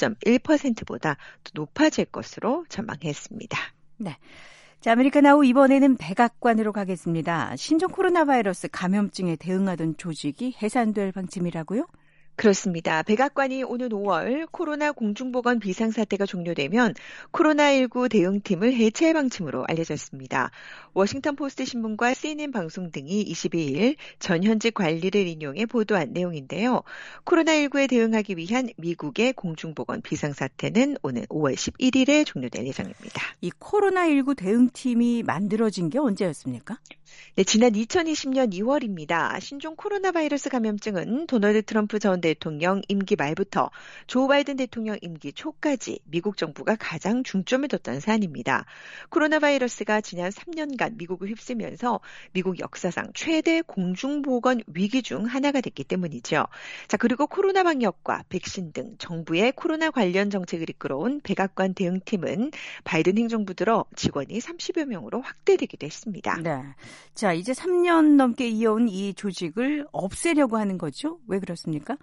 5.1%보다 더 높아질 것으로 전망했습니다. 네. 자, 아메리카나우 이번에는 백악관으로 가겠습니다. 신종 코로나 바이러스 감염증에 대응하던 조직이 해산될 방침이라고요? 그렇습니다. 백악관이 오는 5월 코로나 공중보건 비상사태가 종료되면 코로나19 대응팀을 해체할 방침으로 알려졌습니다. 워싱턴 포스트 신문과 CNN 방송 등이 22일 전현직 관리를 인용해 보도한 내용인데요. 코로나19에 대응하기 위한 미국의 공중보건 비상사태는 오는 5월 11일에 종료될 예정입니다. 이 코로나19 대응팀이 만들어진 게 언제였습니까? 네, 지난 2020년 2월입니다. 신종 코로나 바이러스 감염증은 도널드 트럼프 전 대통령 임기 말부터 조 바이든 대통령 임기 초까지 미국 정부가 가장 중점을 뒀던 사안입니다. 코로나 바이러스가 지난 3년간 미국을 휩쓸면서 미국 역사상 최대 공중보건 위기 중 하나가 됐기 때문이죠. 자, 그리고 코로나 방역과 백신 등 정부의 코로나 관련 정책을 이끌어온 백악관 대응팀은 바이든 행정부 들어 직원이 30여 명으로 확대되기도 했습니다. 네. 자, 이제 3년 넘게 이어온 이 조직을 없애려고 하는 거죠? 왜 그렇습니까?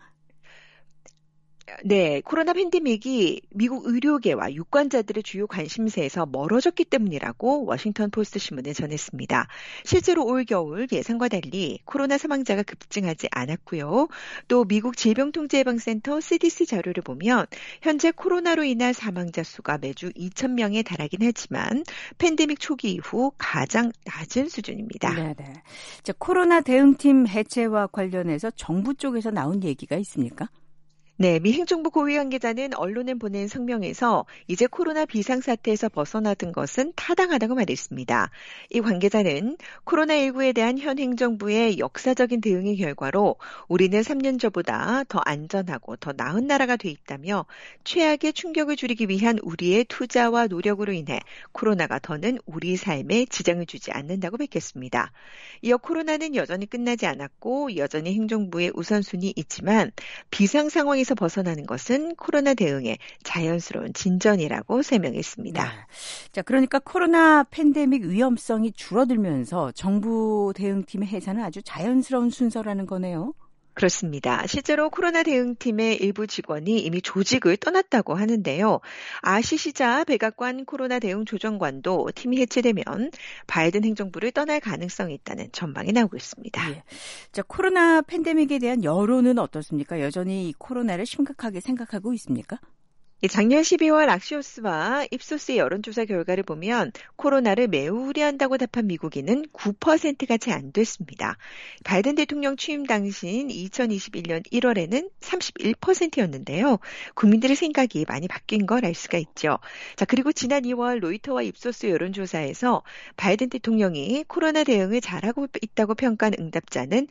네, 코로나 팬데믹이 미국 의료계와 유권자들의 주요 관심사에서 멀어졌기 때문이라고 워싱턴 포스트 신문에 전했습니다. 실제로 올 겨울 예상과 달리 코로나 사망자가 급증하지 않았고요. 또 미국 질병통제예방센터 CDC 자료를 보면 현재 코로나로 인한 사망자 수가 매주 2,000명에 달하긴 하지만 팬데믹 초기 이후 가장 낮은 수준입니다. 네네. 자, 코로나 대응팀 해체와 관련해서 정부 쪽에서 나온 얘기가 있습니까? 네, 미 행정부 고위 관계자는 언론에 보낸 성명에서 이제 코로나 비상사태에서 벗어나던 것은 타당하다고 말했습니다. 이 관계자는 코로나19에 대한 현 행정부의 역사적인 대응의 결과로 우리는 3년 전보다 더 안전하고 더 나은 나라가 돼 있다며 최악의 충격을 줄이기 위한 우리의 투자와 노력으로 인해 코로나가 더는 우리 삶에 지장을 주지 않는다고 밝혔습니다. 이어 코로나는 여전히 끝나지 않았고 여전히 행정부의 우선순위 있지만 비상 상황에서 벗어나는 것은 코로나 대응의 자연스러운 진전이라고 설명했습니다. 네. 자, 그러니까 코로나 팬데믹 위험성이 줄어들면서 정부 대응팀의 해산은 아주 자연스러운 순서라는 거네요. 그렇습니다. 실제로 코로나 대응팀의 일부 직원이 이미 조직을 떠났다고 하는데요. 아시시자 백악관 코로나 대응 조정관도 팀이 해체되면 바이든 행정부를 떠날 가능성이 있다는 전망이 나오고 있습니다. 예. 자, 코로나 팬데믹에 대한 여론은 어떻습니까? 여전히 이 코로나를 심각하게 생각하고 있습니까? 작년 12월 악시오스와 입소스의 여론조사 결과를 보면 코로나를 매우 우려한다고 답한 미국인은 9%가 채 안 됐습니다. 바이든 대통령 취임 당시인 2021년 1월에는 31%였는데요. 국민들의 생각이 많이 바뀐 걸 알 수가 있죠. 자, 그리고 지난 2월 로이터와 입소스 여론조사에서 바이든 대통령이 코로나 대응을 잘하고 있다고 평가한 응답자는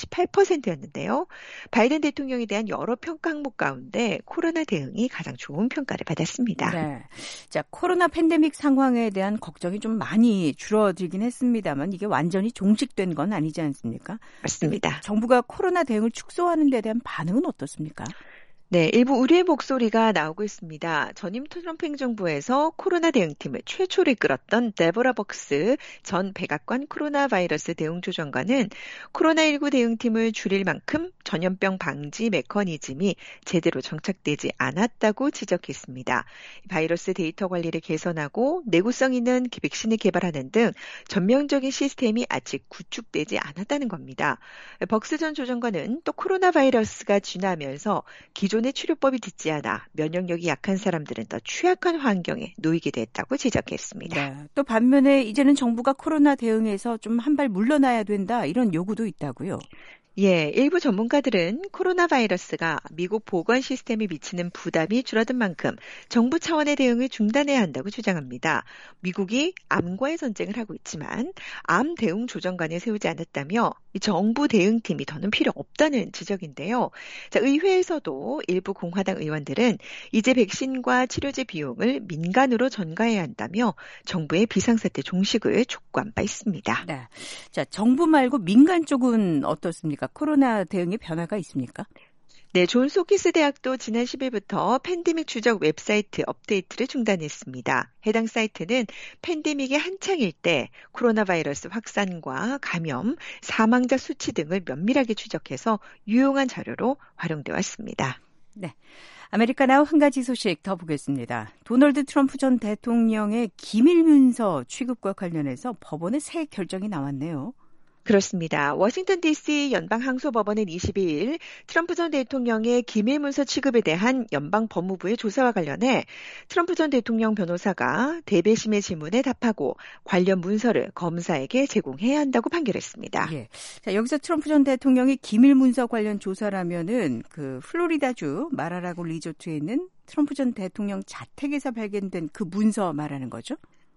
48%였는데요. 바이든 대통령에 대한 여러 평가 항목 가운데 코로나 대응이 가장 좋은 평가를 받았습니다. 네. 자, 코로나 팬데믹 상황에 대한 걱정이 좀 많이 줄어들긴 했습니다만 이게 완전히 종식된 건 아니지 않습니까? 맞습니다. 정부가 코로나 대응을 축소하는 데 대한 반응은 어떻습니까? 네, 일부 우려의 목소리가 나오고 있습니다. 전임 트럼프 행정부에서 코로나 대응팀을 최초로 이끌었던 데보라 벅스 전 백악관 코로나 바이러스 대응 조정관은 코로나19 대응팀을 줄일 만큼 전염병 방지 메커니즘이 제대로 정착되지 않았다고 지적했습니다. 바이러스 데이터 관리를 개선하고 내구성 있는 백신을 개발하는 등 전면적인 시스템이 아직 구축되지 않았다는 겁니다. 벅스 전 조정관은 또 코로나 바이러스가 진화하면서 기존의 치료법이 듣지 않아 면역력이 약한 사람들은 더 취약한 환경에 놓이게 됐다고 지적했습니다. 네. 또 반면에 이제는 정부가 코로나 대응에서 좀 한 발 물러나야 된다 이런 요구도 있다고요. 예, 일부 전문가들은 코로나 바이러스가 미국 보건 시스템에 미치는 부담이 줄어든 만큼 정부 차원의 대응을 중단해야 한다고 주장합니다. 미국이 암과의 전쟁을 하고 있지만 암 대응 조정관을 세우지 않았다며 이 정부 대응팀이 더는 필요 없다는 지적인데요. 자, 의회에서도 일부 공화당 의원들은 이제 백신과 치료제 비용을 민간으로 전가해야 한다며 정부의 비상사태 종식을 촉구한 바 있습니다. 네. 자, 정부 말고 민간 쪽은 어떻습니까? 코로나 대응에 변화가 있습니까? 네, 존스 홉킨스 대학도 지난 10일부터 팬데믹 추적 웹사이트 업데이트를 중단했습니다. 해당 사이트는 팬데믹이 한창일 때 코로나 바이러스 확산과 감염, 사망자 수치 등을 면밀하게 추적해서 유용한 자료로 활용되어 왔습니다. 네. 아메리카나우 한 가지 소식 더 보겠습니다. 도널드 트럼프 전 대통령의 기밀 문서 취급과 관련해서 법원의 새 결정이 나왔네요. 그렇습니다. 워싱턴 DC 연방항소법원은 22일 트럼프 전 대통령의 기밀문서 취급에 대한 연방법무부의 조사와 관련해 트럼프 전 대통령 변호사가 대배심의 질문에 답하고 관련 문서를 검사에게 제공해야 한다고 판결했습니다. 예. 자, 여기서 트럼프 전 대통령의 기밀문서 관련 조사라면은 그 플로리다주 마라라고 리조트에 있는 트럼프 전 대통령 자택에서 발견된 그 문서 말하는 거죠?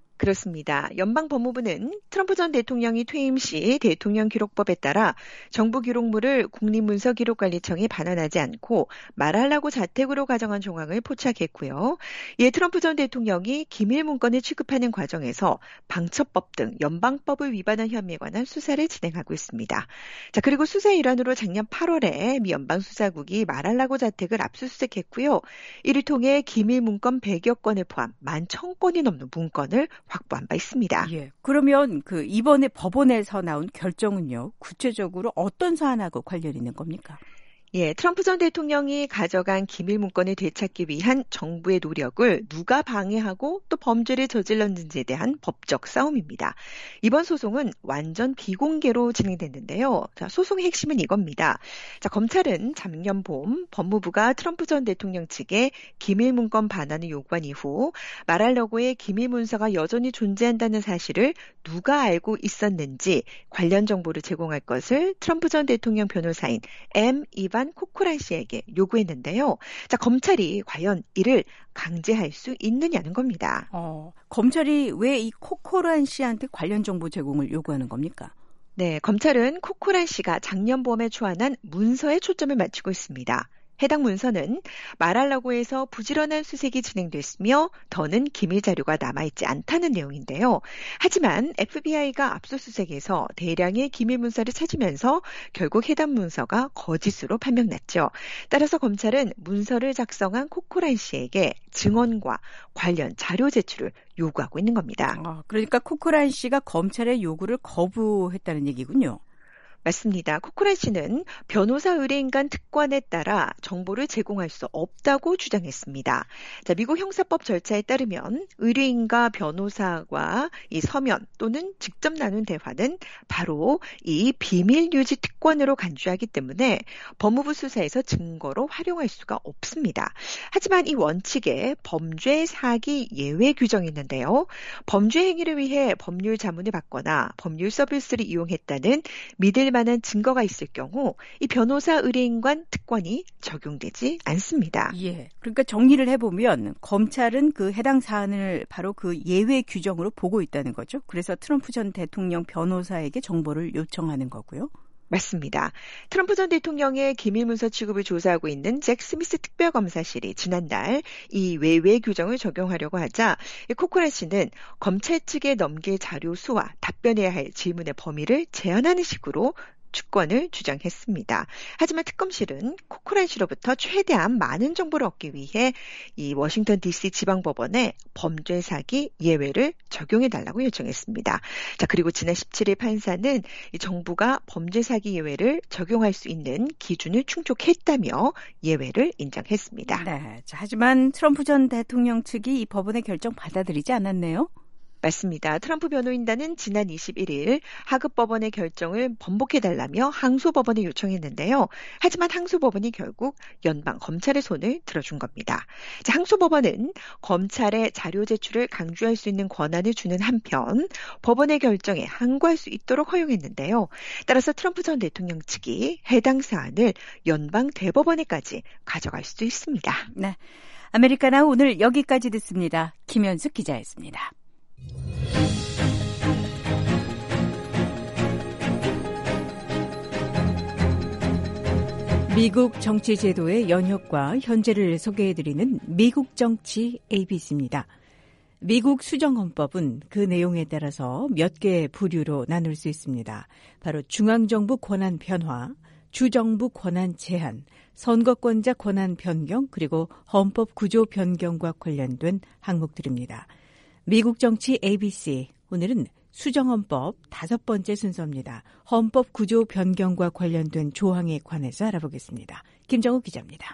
그렇습니다. 연방법무부는 트럼프 전 대통령이 퇴임 시 대통령 기록법에 따라 정부 기록물을 국립문서기록관리청에 반환하지 않고 말할라고 자택으로 가져간 정황을 포착했고요. 이에 트럼프 전 대통령이 기밀 문건을 취급하는 과정에서 방첩법 등 연방법을 위반한 혐의에 관한 수사를 진행하고 있습니다. 자, 그리고 수사 일환으로 작년 8월에 미 연방수사국이 말할라고 자택을 압수수색했고요. 이를 통해 기밀 문건 100여 건을 포함 11,000건이 넘는 문건을 확보한 바 있습니다. 예. 그러면 그 이번에 법원에서 나온 결정은요, 구체적으로 어떤 사안하고 관련 있는 겁니까? 예, 트럼프 전 대통령이 가져간 기밀 문건을 되찾기 위한 정부의 노력을 누가 방해하고 또 범죄를 저질렀는지에 대한 법적 싸움입니다. 이번 소송은 완전 비공개로 진행됐는데요. 자, 소송의 핵심은 이겁니다. 자, 검찰은 작년 봄 법무부가 트럼프 전 대통령 측에 기밀 문건 반환을 요구한 이후 말할러고의 기밀 문서가 여전히 존재한다는 사실을 누가 알고 있었는지 관련 정보를 제공할 것을 트럼프 전 대통령 변호사인 이반 코코란 씨에게 요구했는데요. 자, 검찰이 과연 이를 강제할 수 있느냐는 겁니다. 검찰이 왜 이 코코란 씨한테 관련 정보 제공을 요구하는 겁니까? 네, 검찰은 코코란 씨가 작년 봄에 초안한 문서에 초점을 맞추고 있습니다. 해당 문서는 말할라고에서 부지런한 수색이 진행됐으며 더는 기밀 자료가 남아있지 않다는 내용인데요. 하지만 FBI가 압수수색에서 대량의 기밀 문서를 찾으면서 결국 해당 문서가 거짓으로 판명났죠. 따라서 검찰은 문서를 작성한 코코란 씨에게 증언과 관련 자료 제출을 요구하고 있는 겁니다. 그러니까 코코란 씨가 검찰의 요구를 거부했다는 얘기군요. 맞습니다. 코코란 씨는 변호사 의뢰인간 특권에 따라 정보를 제공할 수 없다고 주장했습니다. 자, 미국 형사법 절차에 따르면 의뢰인과 변호사와 이 서면 또는 직접 나눈 대화는 바로 이 비밀 유지 특권으로 간주하기 때문에 법무부 수사에서 증거로 활용할 수가 없습니다. 하지만 이 원칙에 범죄 사기 예외 규정이 있는데요. 범죄 행위를 위해 법률 자문을 받거나 법률 서비스를 이용했다는 믿을 만한 증거가 있을 경우 이 변호사 의뢰인관 특권이 적용되지 않습니다. 예. 그러니까 정리를 해보면 검찰은 그 해당 사안을 바로 그 예외 규정으로 보고 있다는 거죠. 그래서 트럼프 전 대통령 변호사에게 정보를 요청하는 거고요. 맞습니다. 트럼프 전 대통령의 기밀문서 취급을 조사하고 있는 잭 스미스 특별검사실이 지난달 이 외외 규정을 적용하려고 하자 코코란 씨는 검찰 측에 넘길 자료 수와 답변해야 할 질문의 범위를 제한하는 식으로 주권을 주장했습니다. 하지만 특검실은 코코란 씨로부터 최대한 많은 정보를 얻기 위해 이 워싱턴 DC 지방법원에 범죄 사기 예외를 적용해달라고 요청했습니다. 자, 그리고 지난 17일 판사는 이 정부가 범죄 사기 예외를 적용할 수 있는 기준을 충족했다며 예외를 인정했습니다. 네. 자, 하지만 트럼프 전 대통령 측이 이 법원의 결정 받아들이지 않았네요. 맞습니다. 트럼프 변호인단은 지난 21일 하급 법원의 결정을 번복해달라며 항소법원에 요청했는데요. 하지만 항소법원이 결국 연방 검찰의 손을 들어준 겁니다. 자, 항소법원은 검찰의 자료 제출을 강조할 수 있는 권한을 주는 한편 법원의 결정에 항고할 수 있도록 허용했는데요. 따라서 트럼프 전 대통령 측이 해당 사안을 연방 대법원에까지 가져갈 수도 있습니다. 네, 아메리카나 오늘 여기까지 듣습니다. 김현숙 기자였습니다. 미국 정치 제도의 연혁과 현재를 소개해드리는 미국 정치 ABC입니다. 미국 수정헌법은 그 내용에 따라서 몇 개의 부류로 나눌 수 있습니다. 바로 중앙정부 권한 변화, 주정부 권한 제한, 선거권자 권한 변경, 그리고 헌법 구조 변경과 관련된 항목들입니다. 미국 정치 ABC, 오늘은 수정헌법 5번째 순서입니다. 헌법 구조 변경과 관련된 조항에 관해서 알아보겠습니다. 김정우 기자입니다.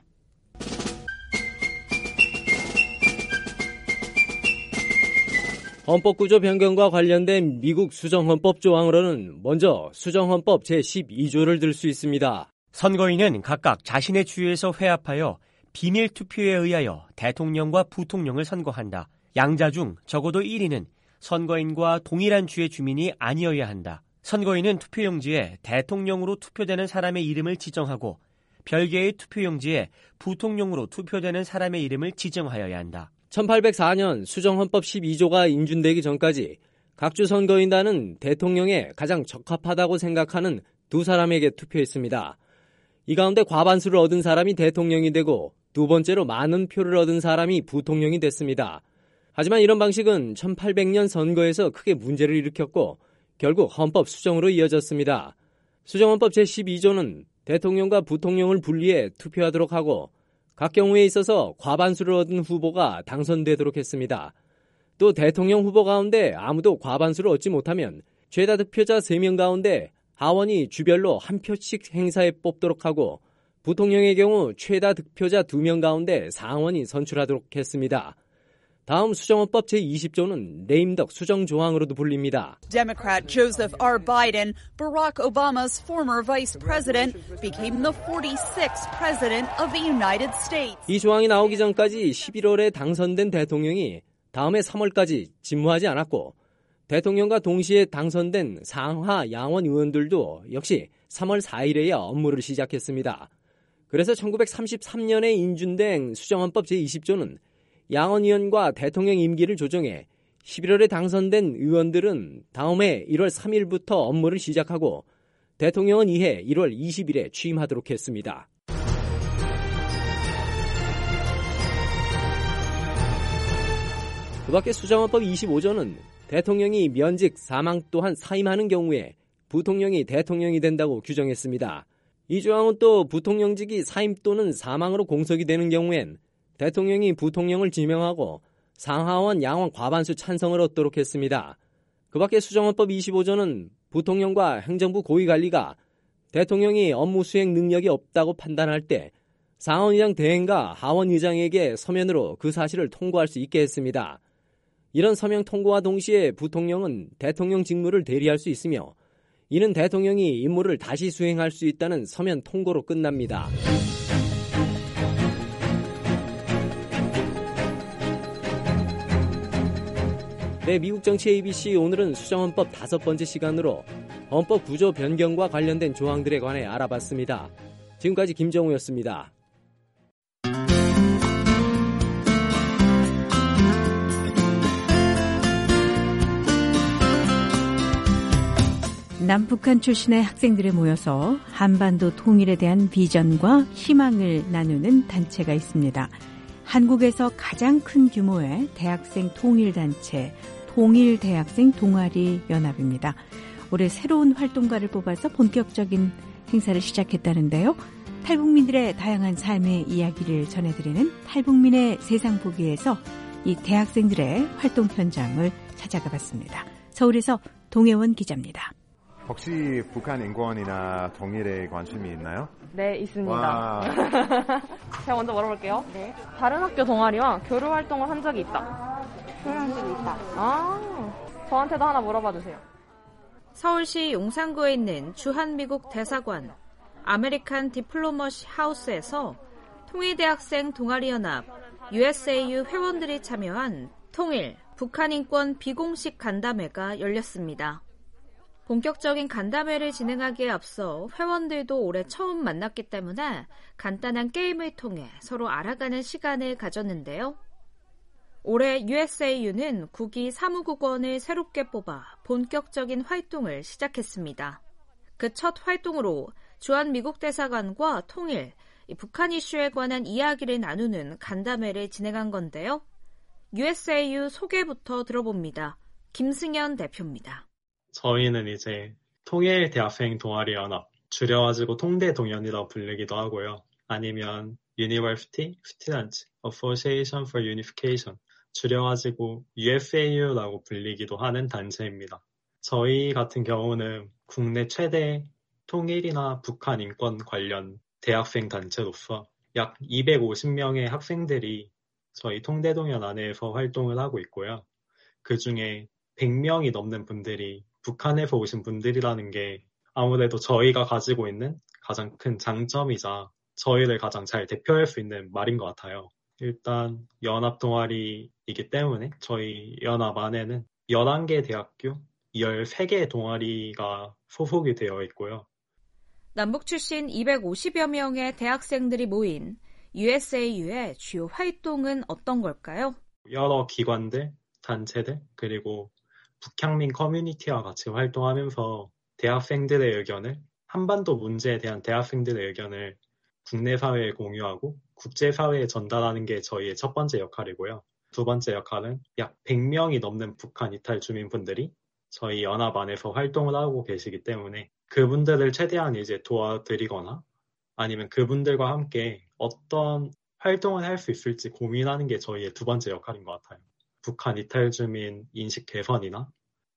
헌법 구조 변경과 관련된 미국 수정헌법 조항으로는 먼저 수정헌법 제12조를 들 수 있습니다. 선거인은 각각 자신의 주에서 회합하여 비밀 투표에 의하여 대통령과 부통령을 선거한다. 양자 중 적어도 1인은 선거인과 동일한 주의 주민이 아니어야 한다. 선거인은 투표용지에 대통령으로 투표되는 사람의 이름을 지정하고 별개의 투표용지에 부통령으로 투표되는 사람의 이름을 지정하여야 한다. 1804년 수정헌법 12조가 인준되기 전까지 각주 선거인단은 대통령에 가장 적합하다고 생각하는 두 사람에게 투표했습니다. 이 가운데 과반수를 얻은 사람이 대통령이 되고 두 번째로 많은 표를 얻은 사람이 부통령이 됐습니다. 하지만 이런 방식은 1800년 선거에서 크게 문제를 일으켰고 결국 헌법 수정으로 이어졌습니다. 수정헌법 제12조는 대통령과 부통령을 분리해 투표하도록 하고 각 경우에 있어서 과반수를 얻은 후보가 당선되도록 했습니다. 또 대통령 후보 가운데 아무도 과반수를 얻지 못하면 최다 득표자 3명 가운데 하원이 주별로 한 표씩 행사해 뽑도록 하고 부통령의 경우 최다 득표자 2명 가운데 상원이 선출하도록 했습니다. 다음 수정헌법 제20조는 레임덕 수정조항으로도 불립니다. Democrat Joseph R. Biden, Barack Obama's former vice president, became the 46th president of the United States. 이 조항이 나오기 전까지 11월에 당선된 대통령이 다음해 3월까지 직무하지 않았고 대통령과 동시에 당선된 상하 양원 의원들도 역시 3월 4일에야 업무를 시작했습니다. 그래서 1933년에 인준된 수정헌법 제20조는 양원 의원과 대통령 임기를 조정해 11월에 당선된 의원들은 다음해 1월 3일부터 업무를 시작하고 대통령은 이해 1월 20일에 취임하도록 했습니다. 그 밖에 수정헌법 25조는 대통령이 면직, 사망 또한 사임하는 경우에 부통령이 대통령이 된다고 규정했습니다. 이 조항은 또 부통령직이 사임 또는 사망으로 공석이 되는 경우엔 대통령이 부통령을 지명하고 상하원 양원 과반수 찬성을 얻도록 했습니다. 그 밖에 수정헌법 25조는 부통령과 행정부 고위관리가 대통령이 업무 수행 능력이 없다고 판단할 때 상원의장 대행과 하원의장에게 서면으로 그 사실을 통보할 수 있게 했습니다. 이런 서명 통보와 동시에 부통령은 대통령 직무를 대리할 수 있으며 이는 대통령이 임무를 다시 수행할 수 있다는 서면 통보로 끝납니다. 네, 미국 정치 ABC 오늘은 수정헌법 5번째 시간으로 헌법 구조 변경과 관련된 조항들에 관해 알아봤습니다. 지금까지 김정우였습니다. 남북한 출신의 학생들이 모여서 한반도 통일에 대한 비전과 희망을 나누는 단체가 있습니다. 한국에서 가장 큰 규모의 대학생 통일단체, 통일대학생 동아리 연합입니다. 올해 새로운 활동가를 뽑아서 본격적인 행사를 시작했다는데요. 탈북민들의 다양한 삶의 이야기를 전해드리는 탈북민의 세상 보기에서 이 대학생들의 활동 현장을 찾아가 봤습니다. 서울에서 동혜원 기자입니다. 혹시 북한 인권이나 통일에 관심이 있나요? 네, 있습니다. 제가 먼저 물어볼게요. 네. 다른 학교 동아리와 교류 활동을 한 적이 있다. 교류한 적이 있다. 저한테도 하나 물어봐 주세요. 서울시 용산구에 있는 주한미국 대사관 아메리칸 디플로머시 하우스에서 통일대학생 동아리연합 USAU 회원들이 참여한 통일, 북한인권 비공식 간담회가 열렸습니다. 본격적인 간담회를 진행하기에 앞서 회원들도 올해 처음 만났기 때문에 간단한 게임을 통해 서로 알아가는 시간을 가졌는데요. 올해 USAU는 국위 사무국원을 새롭게 뽑아 본격적인 활동을 시작했습니다. 그 첫 활동으로 주한미국 대사관과 통일, 북한 이슈에 관한 이야기를 나누는 간담회를 진행한 건데요. USAU 소개부터 들어봅니다. 김승현 대표입니다. 저희는 이제 통일 대학생 동아리 연합, 줄여가지고 통대동연이라고 불리기도 하고요. 아니면 University Student Association for Unification, 줄여가지고 USAU라고 불리기도 하는 단체입니다. 저희 같은 경우는 국내 최대 통일이나 북한 인권 관련 대학생 단체로서 약 250명의 학생들이 저희 통대동연 안에서 활동을 하고 있고요. 그 중에 100명이 넘는 분들이 북한에서 오신 분들이라는 게 아무래도 저희가 가지고 있는 가장 큰 장점이자 저희를 가장 잘 대표할 수 있는 말인 것 같아요. 일단 연합 동아리이기 때문에 저희 연합 안에는 11개 대학교, 13개 동아리가 소속이 되어 있고요. 남북 출신 250여 명의 대학생들이 모인 USAU의 주요 활동은 어떤 걸까요? 여러 기관들, 단체들, 그리고 북향민 커뮤니티와 같이 활동하면서 대학생들의 의견을, 한반도 문제에 대한 대학생들의 의견을 국내 사회에 공유하고 국제사회에 전달하는 게 저희의 첫 번째 역할이고요. 두 번째 역할은 약 100명이 넘는 북한 이탈 주민분들이 저희 연합 안에서 활동을 하고 계시기 때문에 그분들을 최대한 이제 도와드리거나 아니면 그분들과 함께 어떤 활동을 할 수 있을지 고민하는 게 저희의 두 번째 역할인 것 같아요. 북한 이탈 주민 인식 개선이나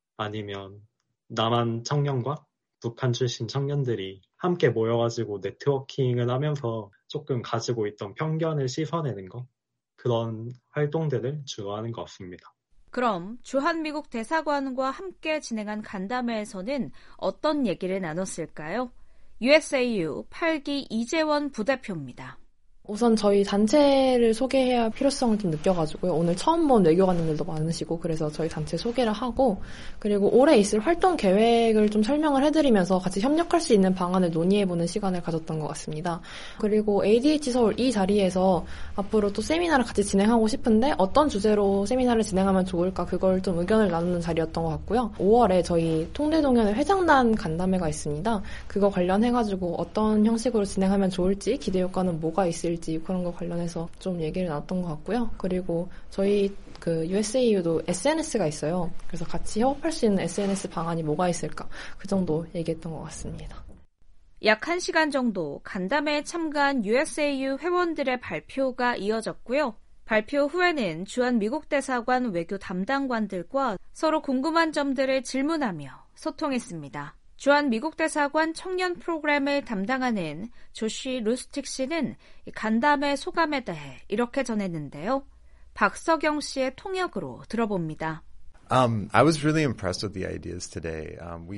아니면 남한 청년과 북한 출신 청년들이 함께 모여가지고 네트워킹을 하면서 조금 가지고 있던 편견을 씻어내는 것, 그런 활동들을 주로 하는 것 같습니다. 그럼 주한미국 대사관과 함께 진행한 간담회에서는 어떤 얘기를 나눴을까요? USAU 8기 이재원 부대표입니다. 우선 저희 단체를 소개해야 할 필요성을 좀 느껴가지고요. 오늘 처음 본 외교관님들도 많으시고 그래서 저희 단체 소개를 하고 그리고 올해 있을 활동 계획을 좀 설명을 해드리면서 같이 협력할 수 있는 방안을 논의해보는 시간을 가졌던 것 같습니다. 그리고 ADH 서울 이 자리에서 앞으로 또 세미나를 같이 진행하고 싶은데 어떤 주제로 세미나를 진행하면 좋을까 그걸 좀 의견을 나누는 자리였던 것 같고요. 5월에 저희 통대동연의 회장단 간담회가 있습니다. 그거 관련해가지고 어떤 형식으로 진행하면 좋을지 기대 효과는 뭐가 있을지 그런 거 관련해서 좀 얘기를 나눴던 것 같고요. 그리고 저희 그 USAU도 SNS가 있어요. 그래서 같이 협업할 수 있는 SNS 방안이 뭐가 있을까 그 정도 얘기했던 것 같습니다. 약 1시간 정도 간담회에 참가한 USAU 회원들의 발표가 이어졌고요. 발표 후에는 주한미국 대사관 외교 담당관들과 서로 궁금한 점들을 질문하며 소통했습니다. 주한 미국 대사관 청년 프로그램을 담당하는 조시 루스틱 씨는 간담회 소감에 대해 이렇게 전했는데요. 박석영 씨의 통역으로 들어봅니다. I was really impressed with the ideas today.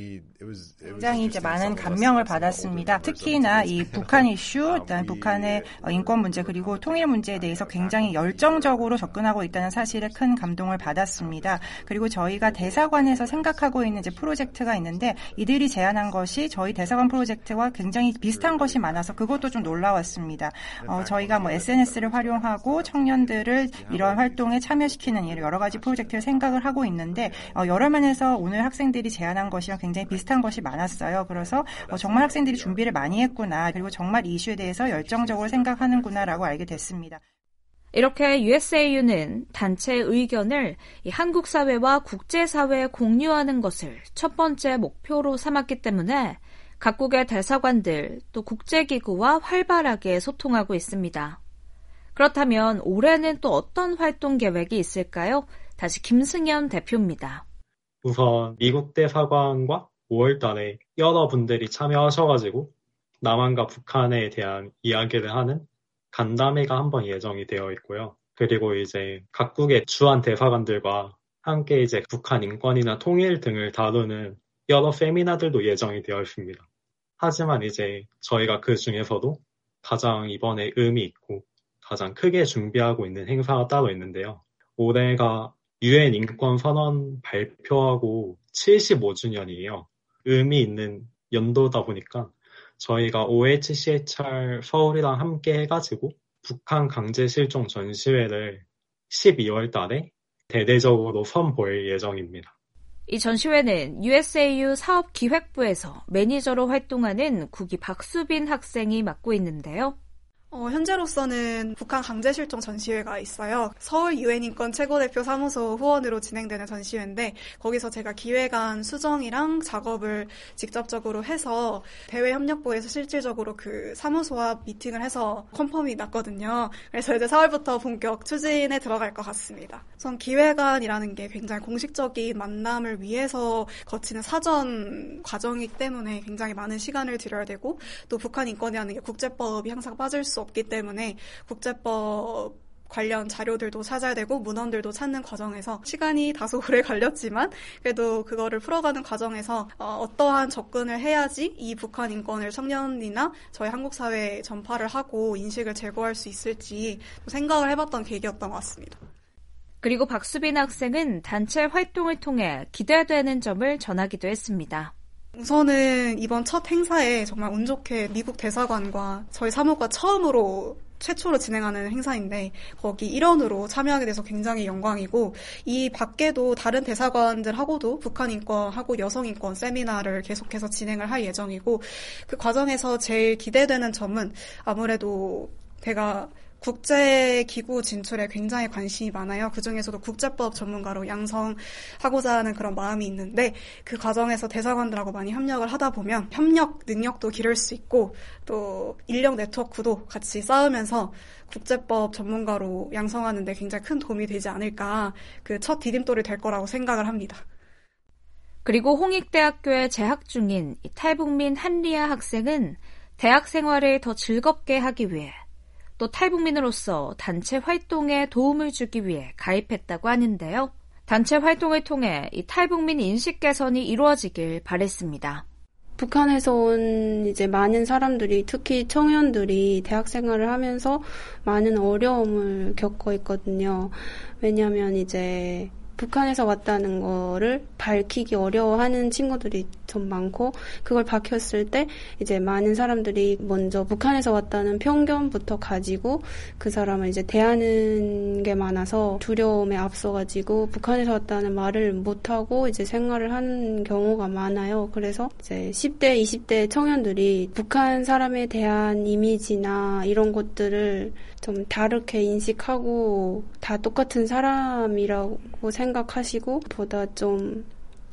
굉장히 이제 많은 감명을 받았습니다. 특히나 이 북한 이슈, 일단 북한의 인권 문제 그리고 통일 문제에 대해서 굉장히 열정적으로 접근하고 있다는 사실에 큰 감동을 받았습니다. 그리고 저희가 대사관에서 생각하고 있는 이제 프로젝트가 있는데 이들이 제안한 것이 저희 대사관 프로젝트와 굉장히 비슷한 것이 많아서 그것도 좀 놀라웠습니다. 저희가 뭐 SNS를 활용하고 청년들을 이런 활동에 참여시키는 여러 가지 프로젝트를 생각을 하고 있는데 여러 면에서 오늘 학생들이 제안한 것이랑 굉장히 비슷한 것이 많았어요. 그래서 정말 학생들이 준비를 많이 했구나. 그리고 정말 이 이슈에 대해서 열정적으로 생각하는구나라고 알게 됐습니다. 이렇게 USAU는 단체의 의견을 한국 사회와 국제사회에 공유하는 것을 첫 번째 목표로 삼았기 때문에 각국의 대사관들 또 국제기구와 활발하게 소통하고 있습니다. 그렇다면 올해는 또 어떤 활동 계획이 있을까요? 다시 김승현 대표입니다. 우선 미국 대사관과 5월 달에 여러분들이 참여하셔가지고 남한과 북한에 대한 이야기를 하는 간담회가 한번 예정이 되어 있고요. 그리고 이제 각국의 주한 대사관들과 함께 이제 북한 인권이나 통일 등을 다루는 여러 세미나들도 예정이 되어 있습니다. 하지만 이제 저희가 그 중에서도 가장 이번에 의미 있고 가장 크게 준비하고 있는 행사가 따로 있는데요. 올해가 UN 인권 선언 발표하고 75주년이에요. 의미 있는 연도다 보니까 저희가 OHCHR 서울이랑 함께 해가지고 북한 강제 실종 전시회를 12월 달에 대대적으로 선보일 예정입니다. 이 전시회는 USAU 사업기획부에서 매니저로 활동하는 국위 박수빈 학생이 맡고 있는데요. 현재로서는 북한 강제실종 전시회가 있어요. 서울 유엔인권 최고대표 사무소 후원으로 진행되는 전시회인데 거기서 제가 기획안 수정이랑 작업을 직접적으로 해서 대외협력부에서 실질적으로 그 사무소와 미팅을 해서 컨펌이 났거든요. 그래서 이제 4월부터 본격 추진에 들어갈 것 같습니다. 우선 기획안이라는 게 굉장히 공식적인 만남을 위해서 거치는 사전 과정이기 때문에 굉장히 많은 시간을 들여야 되고 또 북한 인권이라는 게 국제법이 항상 빠질 수 없기 때문에 국제법 관련 자료들도 찾아야 되고 문헌들도 찾는 과정에서 시간이 다소 오래 걸렸지만 그래도 그거를 풀어가는 과정에서 어떠한 접근을 해야지 이 북한 인권을 청년이나 저희 한국 사회에 전파를 하고 인식을 제고할 수 있을지 생각을 해봤던 계기였던 것 같습니다. 그리고 박수빈 학생은 단체 활동을 통해 기대되는 점을 전하기도 했습니다. 우선은 이번 첫 행사에 정말 운 좋게 미국 대사관과 저희 사무과 최초로 진행하는 행사인데 거기 일원으로 참여하게 돼서 굉장히 영광이고 이 밖에도 다른 대사관들하고도 북한 인권하고 여성 인권 세미나를 계속해서 진행을 할 예정이고 그 과정에서 제일 기대되는 점은 아무래도 제가 국제기구 진출에 굉장히 관심이 많아요. 그중에서도 국제법 전문가로 양성하고자 하는 그런 마음이 있는데 그 과정에서 대사관들하고 많이 협력을 하다 보면 협력 능력도 기를 수 있고 또 인력 네트워크도 같이 쌓으면서 국제법 전문가로 양성하는 데 굉장히 큰 도움이 되지 않을까 그 첫 디딤돌이 될 거라고 생각을 합니다. 그리고 홍익대학교에 재학 중인 탈북민 한리아 학생은 대학 생활을 더 즐겁게 하기 위해 또 탈북민으로서 단체 활동에 도움을 주기 위해 가입했다고 하는데요. 단체 활동을 통해 이 탈북민 인식 개선이 이루어지길 바랬습니다. 북한에서 온 이제 많은 사람들이 특히 청년들이 대학 생활을 하면서 많은 어려움을 겪고 있거든요. 왜냐하면 이제 북한에서 왔다는 거를 밝히기 어려워하는 친구들이 좀 많고 그걸 밝혔을 때 이제 많은 사람들이 먼저 북한에서 왔다는 편견부터 가지고 그 사람을 이제 대하는 게 많아서 두려움에 앞서가지고 북한에서 왔다는 말을 못하고 이제 생활을 하는 경우가 많아요. 그래서 이제 10대, 20대 청년들이 북한 사람에 대한 이미지나 이런 것들을 좀 다르게 인식하고 다 똑같은 사람이라고 생각하시고 보다 좀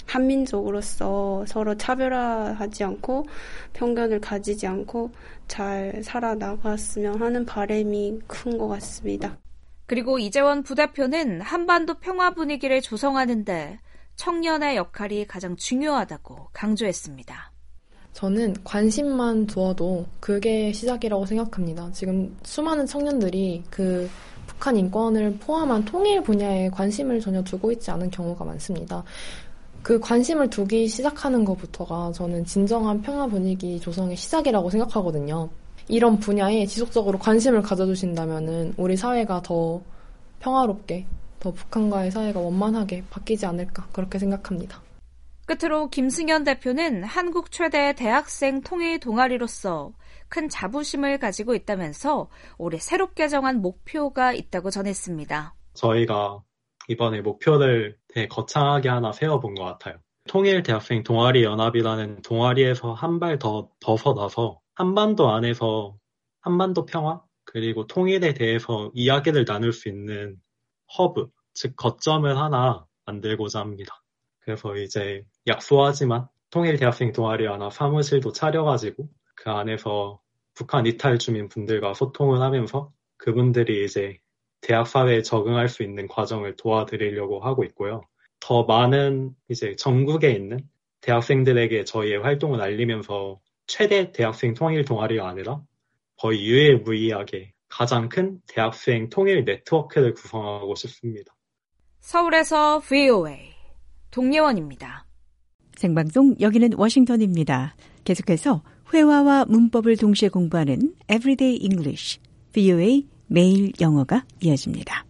한민족으로서 서로 차별화하지 않고 편견을 가지지 않고 잘 살아나갔으면 하는 바람이 큰 것 같습니다. 그리고 이재원 부대표는 한반도 평화 분위기를 조성하는 데 청년의 역할이 가장 중요하다고 강조했습니다. 저는 관심만 두어도 그게 시작이라고 생각합니다. 지금 수많은 청년들이 그 북한 인권을 포함한 통일 분야에 관심을 전혀 두고 있지 않은 경우가 많습니다. 그 관심을 두기 시작하는 것부터가 저는 진정한 평화 분위기 조성의 시작이라고 생각하거든요. 이런 분야에 지속적으로 관심을 가져주신다면은 우리 사회가 더 평화롭게, 더 북한과의 사회가 원만하게 바뀌지 않을까 그렇게 생각합니다. 끝으로 김승현 대표는 한국 최대 대학생 통일 동아리로서 큰 자부심을 가지고 있다면서 올해 새롭게 정한 목표가 있다고 전했습니다. 저희가 이번에 목표를 되게 거창하게 하나 세워본 것 같아요. 통일 대학생 동아리 연합이라는 동아리에서 한 발 더 벗어나서 한반도 안에서 한반도 평화 그리고 통일에 대해서 이야기를 나눌 수 있는 허브, 즉 거점을 하나 만들고자 합니다. 그래서 이제 약소하지만 통일 대학생 동아리 하나 사무실도 차려가지고 그 안에서 북한 이탈 주민 분들과 소통을 하면서 그분들이 이제 대학 사회에 적응할 수 있는 과정을 도와드리려고 하고 있고요. 더 많은 이제 전국에 있는 대학생들에게 저희의 활동을 알리면서 최대 대학생 통일 동아리가 아니라 거의 유일무이하게 가장 큰 대학생 통일 네트워크를 구성하고 싶습니다. 서울에서 VOA 동예원입니다. 생방송 여기는 워싱턴입니다. 계속해서 회화와 문법을 동시에 공부하는 Everyday English, VOA 매일 영어가 이어집니다.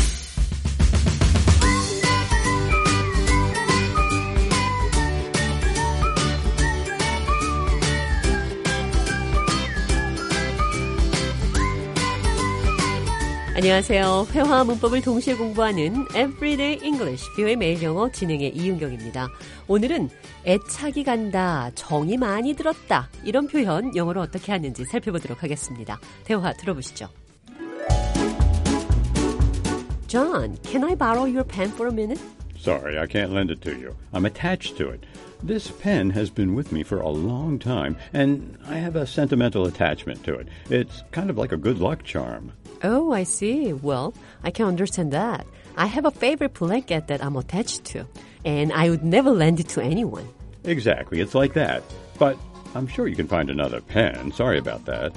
안녕하세요. 회화와 문법을 동시에 공부하는 Everyday English, VOA 매일 영어 진행의 이은경입니다. 오늘은 애착이 간다, 정이 많이 들었다 이런 표현 영어로 어떻게 하는지 살펴보도록 하겠습니다. 대화 들어보시죠. John, can I borrow your pen for a minute? Sorry, I can't lend it to you. I'm attached to it. This pen has been with me for a long time, and I have a sentimental attachment to it. It's kind of like a good luck charm. Oh, I see. Well, I can understand that. I have a favorite blanket that I'm attached to, and I would never lend it to anyone. Exactly, it's like that. But I'm sure you can find another pen. Sorry about that.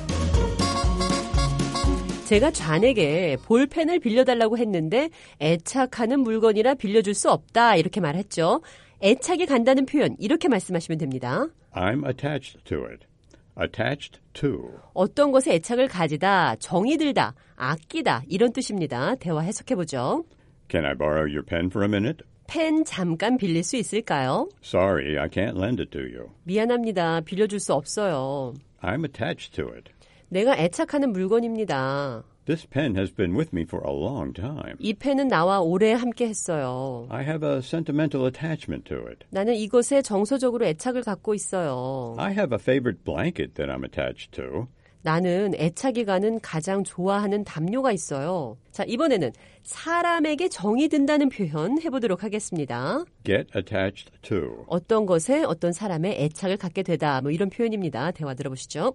제가 좌에게 볼펜을 빌려달라고 했는데 애착하는 물건이라 빌려줄 수 없다 이렇게 말했죠. 애착이 간다는 표현 이렇게 말씀하시면 됩니다. I'm attached to it. Attached to. 어떤 것에 애착을 가지다, 정이 들다, 아끼다 이런 뜻입니다. 대화 해석해보죠. Can I borrow your pen for a minute? 펜 잠깐 빌릴 수 있을까요? Sorry, I can't lend it to you. 미안합니다. 빌려줄 수 없어요. I'm attached to it. 내가 애착하는 물건입니다. This pen has been with me for a long time. 이 펜은 나와 오래 함께 했어요. I have a sentimental attachment to it. 나는 이것에 정서적으로 애착을 갖고 있어요. I have a favorite blanket that I'm attached to. 나는 애착이 가는 가장 좋아하는 담요가 있어요. 자, 이번에는 사람에게 정이 든다는 표현 해보도록 하겠습니다. Get attached to. 어떤 것에 어떤 사람의 애착을 갖게 되다. 뭐 이런 표현입니다. 대화 들어보시죠.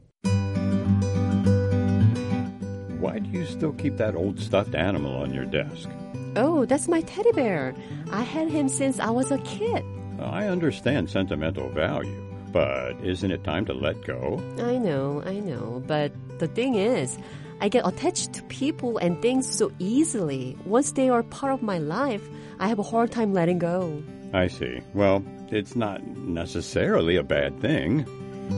Why do you still keep that old stuffed animal on your desk? Oh, that's my teddy bear. I had him since I was a kid. I understand sentimental value, but isn't it time to let go? I know. But the thing is, I get attached to people and things so easily. Once they are part of my life, I have a hard time letting go. I see. Well, it's not necessarily a bad thing.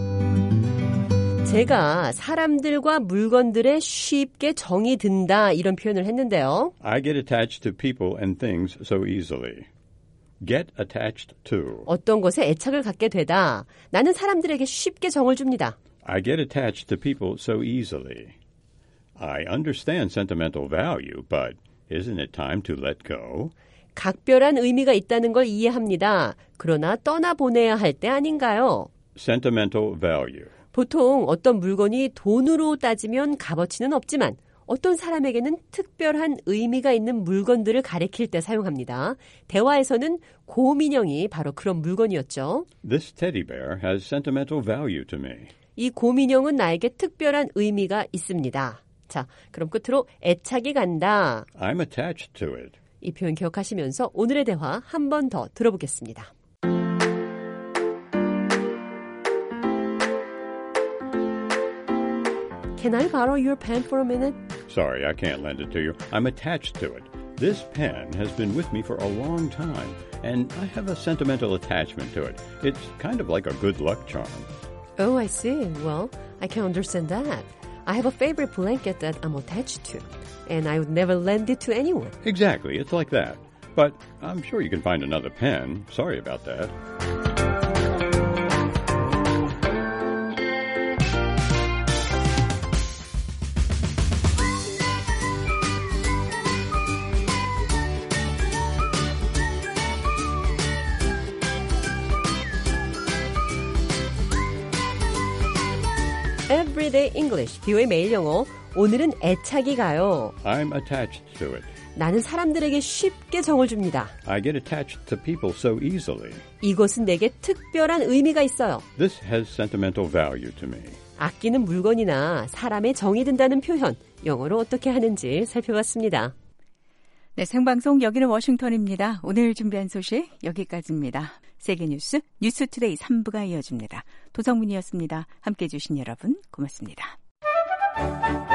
제가 사람들과 물건들에 쉽게 정이 든다 이런 표현을 했는데요. I get attached to people and things so easily. Get attached to. 어떤 것에 애착을 갖게 되다. 나는 사람들에게 쉽게 정을 줍니다. I get attached to people so easily. I understand sentimental value, but isn't it time to let go? 각별한 의미가 있다는 걸 이해합니다. 그러나 떠나보내야 할 때 아닌가요? Sentimental value. 보통 어떤 물건이 돈으로 따지면 값어치는 없지만 어떤 사람에게는 특별한 의미가 있는 물건들을 가리킬 때 사용합니다. 대화에서는 곰인형이 바로 그런 물건이었죠. This teddy bear has sentimental value to me. 이 곰인형은 나에게 특별한 의미가 있습니다. 자, 그럼 끝으로 애착이 간다. I'm attached to it. 이 표현 기억하시면서 오늘의 대화 한 번 더 들어보겠습니다. Can I borrow your pen for a minute? Sorry, I can't lend it to you. I'm attached to it. This pen has been with me for a long time, and I have a sentimental attachment to it. It's kind of like a good luck charm. Oh, I see. Well, I can understand that. I have a favorite blanket that I'm attached to, and I would never lend it to anyone. Exactly, it's like that. But I'm sure you can find another pen. Sorry about that. Everyday English, 뷰의 매일 영어. 오늘은 애착이 가요. I'm attached to it. 나는 사람들에게 쉽게 정을 줍니다. I get attached to people so easily. 이것은 내게 특별한 의미가 있어요. This has sentimental value to me. 아끼는 물건이나 사람의 정이 든다는 표현, 영어로 어떻게 하는지 살펴봤습니다. 네, 생방송 여기는 워싱턴입니다. 오늘 준비한 소식 여기까지입니다. 세계뉴스 뉴스투데이 3부가 이어집니다. 도성문이었습니다. 함께해 주신 여러분 고맙습니다.